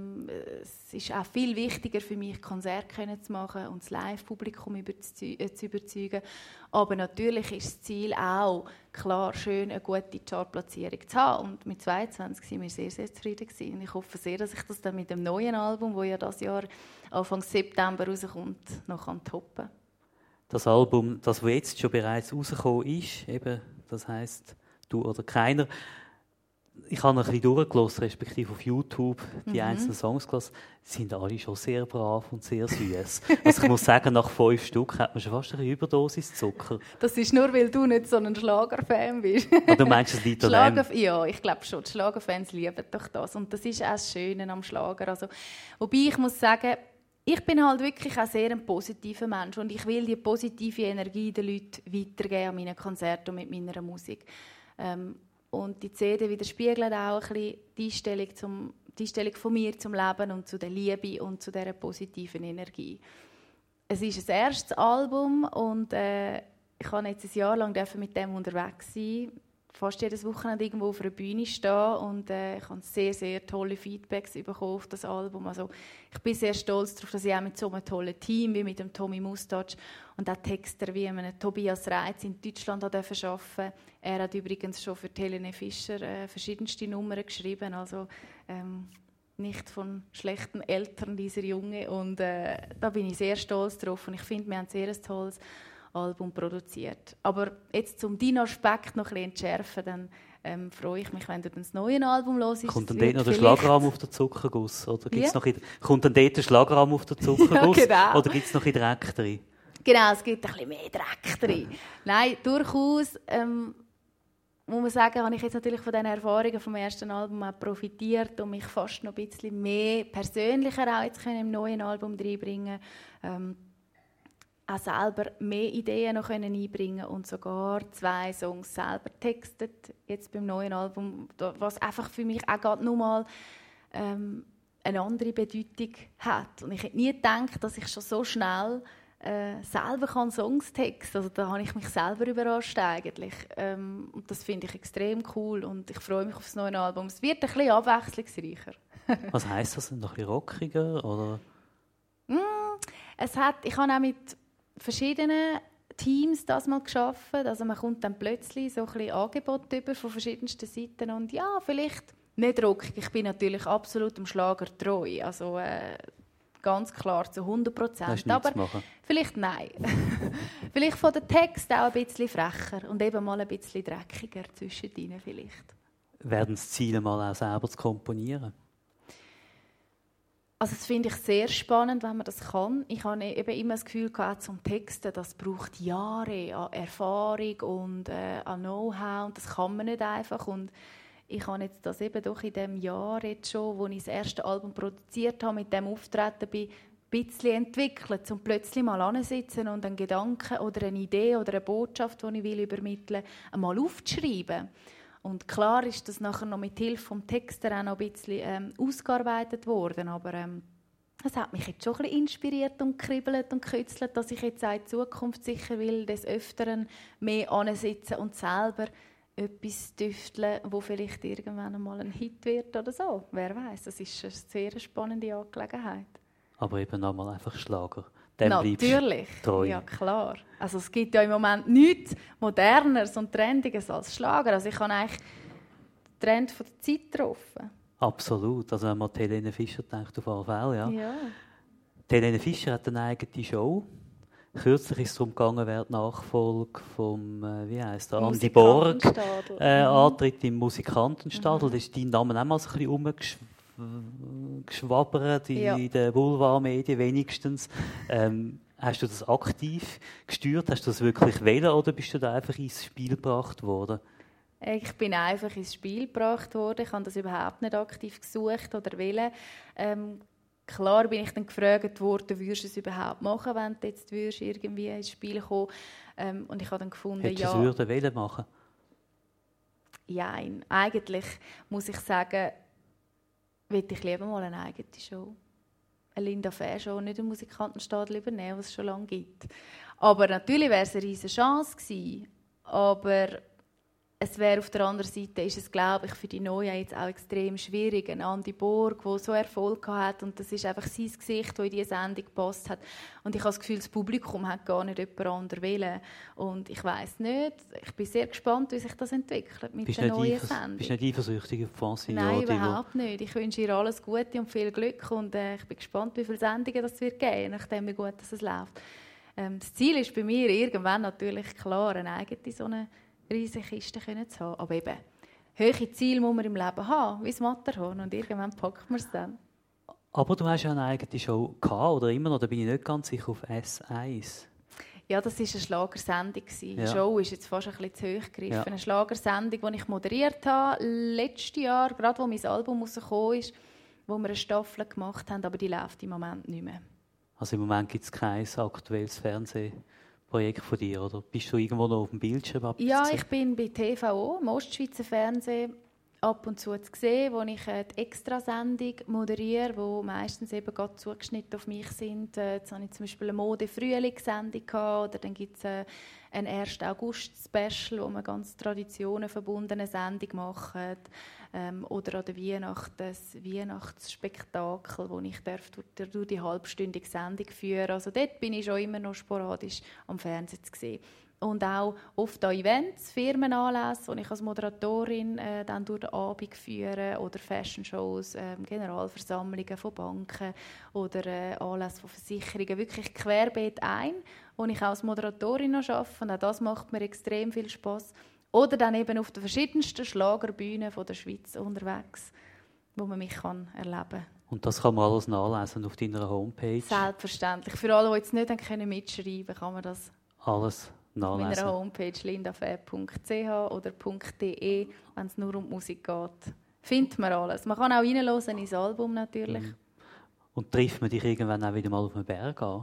Es ist auch viel wichtiger für mich, Konzerte zu machen und das Live-Publikum zu überzeugen. Aber natürlich ist das Ziel auch, klar, schön eine gute Chartplatzierung zu haben. Und mit 22 waren wir sehr, sehr zufrieden gewesen. Und ich hoffe sehr, dass ich das dann mit dem neuen Album, das ja dieses Jahr Anfang September rauskommt, noch toppen kann. Das Album, das jetzt schon bereits rausgekommen ist, eben, das heisst «Du oder keiner». Ich habe ein bisschen durchgelassen, respektive auf YouTube die einzelnen Songs gelassen. Die sind alle schon sehr brav und sehr süß. Also ich muss sagen, nach 5 Stück hat man schon fast eine Überdosis Zucker. Das ist nur, weil du nicht so ein Schlagerfan bist. Ah, du meinst, es liegt an dem? Ja, ich glaube schon. Die Schlagerfans lieben doch das. Und das ist auch das Schöne am Schlager. Also, wobei ich muss sagen, ich bin halt wirklich auch sehr ein positiver Mensch und ich will die positive Energie den Leuten weitergeben an meinen Konzerten und mit meiner Musik. Und die CD widerspiegelt auch ein bisschen die Einstellung von mir zum Leben und zu der Liebe und zu dieser positiven Energie. Es ist ein erstes Album und ich durfte jetzt ein Jahr lang mit dem unterwegs sein. Fast jedes Wochenende irgendwo auf einer Bühne stehen und ich habe sehr, sehr tolle Feedbacks bekommen auf das Album. Also ich bin sehr stolz darauf, dass ich auch mit so einem tollen Team wie mit dem Tommy Mustac und auch Texter wie Tobias Reitz in Deutschland arbeiten durfte. Er hat übrigens schon für Helene Fischer verschiedenste Nummern geschrieben, also nicht von schlechten Eltern, dieser Junge. Und da bin ich sehr stolz drauf und ich finde, wir haben ein sehr tolles Album produziert. Aber jetzt, um deinen Aspekt noch ein bisschen entschärfen, dann freue ich mich, wenn du das neue Album hörst. Kommt dann dort noch der Schlagrahmen auf den Zuckerguss? Oder gibt's noch kommt dann dort der Schlagrahmen auf den Zuckerguss? Ja, genau. Oder gibt es noch ein Dreck drin? Genau, es gibt ein bisschen mehr Dreck drin. Nein, durchaus muss man sagen, habe ich jetzt natürlich von den Erfahrungen vom ersten Album auch profitiert und mich fast noch ein bisschen mehr persönlicher auch jetzt im neuen Album reinbringen können. Auch selber mehr Ideen noch einbringen und sogar 2 Songs selber textet, jetzt beim neuen Album, was einfach für mich auch gerade nochmal eine andere Bedeutung hat. Und ich hätte nie gedacht, dass ich schon so schnell selber Songs texten kann. Also da habe ich mich selber überrascht eigentlich. Und das finde ich extrem cool und ich freue mich auf das neue Album. Es wird ein bisschen abwechslungsreicher. Was heisst das? Noch ein bisschen rockiger? Oder? Ich habe auch mit verschiedenen Teams das mal geschaffen. Also man kommt dann plötzlich so ein bisschen Angebot über von verschiedensten Seiten und ja, vielleicht nicht rockig. Ich bin natürlich absolut dem Schlager treu. Also ganz klar zu 100%. Aber vielleicht nein. Vielleicht von den Texten auch ein bisschen frecher und eben mal ein bisschen dreckiger zwischendrin vielleicht. Werden das Ziel mal auch selber zu komponieren? Also das finde ich sehr spannend, wenn man das kann. Ich habe eben immer das Gefühl gehabt, zum Texten, das braucht Jahre an Erfahrung und an Know-how und das kann man nicht einfach. Und ich habe jetzt das eben doch in dem Jahr jetzt schon, wo ich das erste Album produziert habe, mit dem Auftreten bin, ein bisschen entwickelt, um plötzlich mal anzusitzen und einen Gedanken oder eine Idee oder eine Botschaft, die ich übermitteln will, einmal aufzuschreiben. Und klar ist das nachher noch mit Hilfe vom Texter auch noch ein bisschen ausgearbeitet worden, aber es hat mich jetzt schon ein bisschen inspiriert und gekribbelt und gekützelt, dass ich jetzt auch in Zukunft sicher will, des Öfteren mehr ansitzen und selber etwas tüfteln, wo vielleicht irgendwann einmal ein Hit wird oder so. Wer weiß, das ist eine sehr spannende Angelegenheit. Aber eben nochmal einfach Schlager. Dem natürlich, treu. Ja klar. Also es gibt ja im Moment nichts Moderneres und Trendiges als Schlager. Also ich habe eigentlich den Trend von der Zeit getroffen. Absolut. Also wenn man an Helene Fischer denkt, auf alle Fälle, ja. Ja. Helene Fischer hat eine eigene Show. Kürzlich ist es darum gegangen, wer die Nachfolge vom, wie heisst der, Andi Borg antritt im Musikantenstadel. Da ist dein Name auch mal so ein bisschen umgeschwabbert in den Boulevardmedien wenigstens. Hast du das aktiv gesteuert? Hast du das wirklich wollen oder bist du da einfach ins Spiel gebracht worden? Ich bin einfach ins Spiel gebracht worden. Ich habe das überhaupt nicht aktiv gesucht oder wollen. Klar bin ich dann gefragt worden, würdest du es überhaupt machen, wenn du jetzt irgendwie ins Spiel kommen. Und ich habe dann gefunden, hättest du es wollen machen? Ja, eigentlich muss ich sagen, würde ich lieber mal eine eigene Show. Eine Linda Fair Show, nicht einen Musikantenstadel übernehmen, was es schon lange gibt. Aber natürlich wäre es eine riesige Chance gewesen. Aber es wäre auf der anderen Seite, ist es, glaube ich, für die Neuen jetzt auch extrem schwierig. Ein Andi Borg, der so Erfolg hat und das ist einfach sein Gesicht, das in diese Sendung gepasst hat. Und ich habe das Gefühl, das Publikum hat gar nicht jemand anderen wollen. Und ich weiss nicht, ich bin sehr gespannt, wie sich das entwickelt mit der neuen Sendung. Bist du nicht eifersüchtig auf Francine? Nein, überhaupt nicht. Ich wünsche ihr alles Gute und viel Glück und ich bin gespannt, wie viele Sendungen das wird geben, nachdem wie gut es läuft. Das Ziel ist bei mir irgendwann natürlich klar, eine eigene so eine riesige Kiste zu haben. Aber eben, hohe Ziele muss man im Leben haben, wie das Matterhorn. Und irgendwann packt man es dann. Aber du hast ja eine eigene Show gehabt, oder immer noch? Da bin ich nicht ganz sicher, auf S1. Ja, das war eine Schlagersendung. Ja. Die Show ist jetzt fast ein bisschen zu hoch gegriffen. Ja. Eine Schlagersendung, die ich moderiert habe, letztes Jahr, gerade als mein Album rausgekommen ist, wo wir eine Staffel gemacht haben, aber die läuft im Moment nicht mehr. Also im Moment gibt es kein aktuelles Fernsehprogramm Projekt von dir, oder bist du irgendwo noch auf dem Bildschirm ab? Ja, ich bin bei TVO, im Ostschweizer Fernsehen, ab und zu sehen, wo ich die Extrasendung moderiere, wo meistens eben gerade zugeschnitten auf mich sind. Jetzt hatte ich zum Beispiel eine Mode-Frühlingssendung oder dann gibt es ein 1. August-Special, wo wir ganz traditionenverbundene Sendung machen. Oder an der Weihnacht das Weihnachtsspektakel, wo ich durch die halbstündige Sendung führen. Also dort bin ich schon immer noch sporadisch am Fernsehen zu sehen. Und auch oft an Events, Firmenanlässe, die ich als Moderatorin dann durch den Abend führe, oder Fashion-Shows, Generalversammlungen von Banken oder Anlässe von Versicherungen, wirklich querbeet ein, wo ich auch als Moderatorin noch arbeite. Und auch das macht mir extrem viel Spass. Oder dann eben auf den verschiedensten Schlagerbühnen von der Schweiz unterwegs, wo man mich erleben kann. Und das kann man alles nachlesen auf deiner Homepage? Selbstverständlich. Für alle, die jetzt nicht mitschreiben können, kann man das alles nachlesen. Auf meiner Homepage lindafeb.ch oder .de, wenn es nur um die Musik geht. Findet man alles. Man kann auch reinhören ins Album natürlich. Mhm. Und trifft man dich irgendwann auch wieder mal auf den Berg an?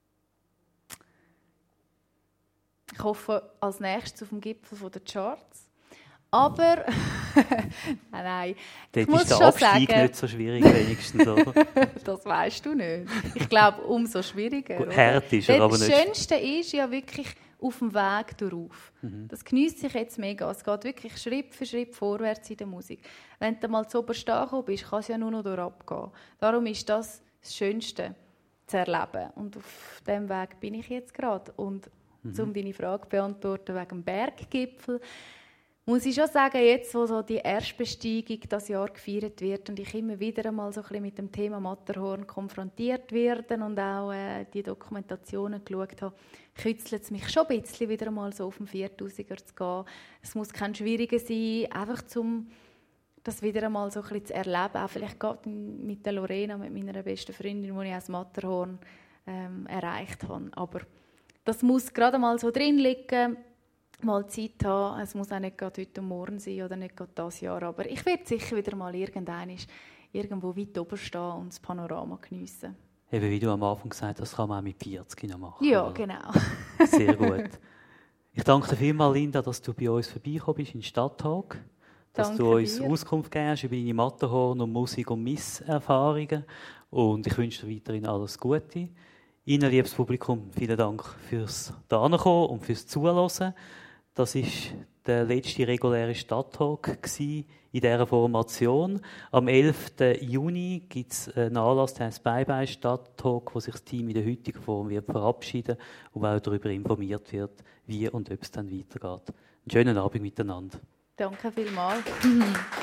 Ich hoffe als nächstes auf dem Gipfel der Charts. Aber, nein. Dort ist der Abstieg nicht so schwierig, wenigstens, oder? Das weisst du nicht. Ich glaube, umso schwieriger. Hart ist er, aber nicht. Das Schönste ist ja wirklich auf dem Weg darauf. Das geniesse ich jetzt mega. Es geht wirklich Schritt für Schritt vorwärts in der Musik. Wenn du mal zu oberst angekommen bist, kann es ja nur noch durchgehen. Darum ist das Schönste zu erleben. Und auf diesem Weg bin ich jetzt gerade. Und um deine Frage zu beantworten wegen dem Berggipfel, muss ich schon sagen, jetzt, wo so die Erstbesteigung das Jahr gefeiert wird und ich immer wieder einmal so ein bisschen mit dem Thema Matterhorn konfrontiert werde und auch die Dokumentationen geschaut habe, kitzelt es mich schon ein bisschen wieder einmal so auf den 4000er zu gehen. Es muss kein Schwieriger sein, einfach um das wieder einmal so ein bisschen zu erleben. Auch vielleicht gerade mit der Lorena, mit meiner besten Freundin, die ich das Matterhorn erreicht habe. Aber das muss gerade mal so drin liegen, mal Zeit haben. Es muss auch nicht gerade heute und morgen sein oder nicht gerade dieses Jahr. Aber ich werde sicher wieder mal irgendwo weit oben stehen und das Panorama geniessen. Eben, wie du am Anfang gesagt hast, das kann man auch mit 40 noch machen. Ja, oder? genau. Sehr gut. Ich danke dir vielmals, Linda, dass du bei uns vorbeigekommen bist in den Stadttag. Dass Danke du uns dir. Auskunft gegeben hast über deine Matterhorn- und Musik- und Misserfahrungen. Und ich wünsche dir weiterhin alles Gute. Ihnen, liebes Publikum, vielen Dank fürs Dazukommen und fürs Zuhören. Das war der letzte reguläre Stadttalk in dieser Formation. Am 11. Juni gibt es einen Anlass, der heißt Bye-Bye Stadttalk, wo sich das Team in der heutigen Form wird verabschieden und auch darüber informiert wird, wie und ob es dann weitergeht. Einen schönen Abend miteinander. Danke vielmals.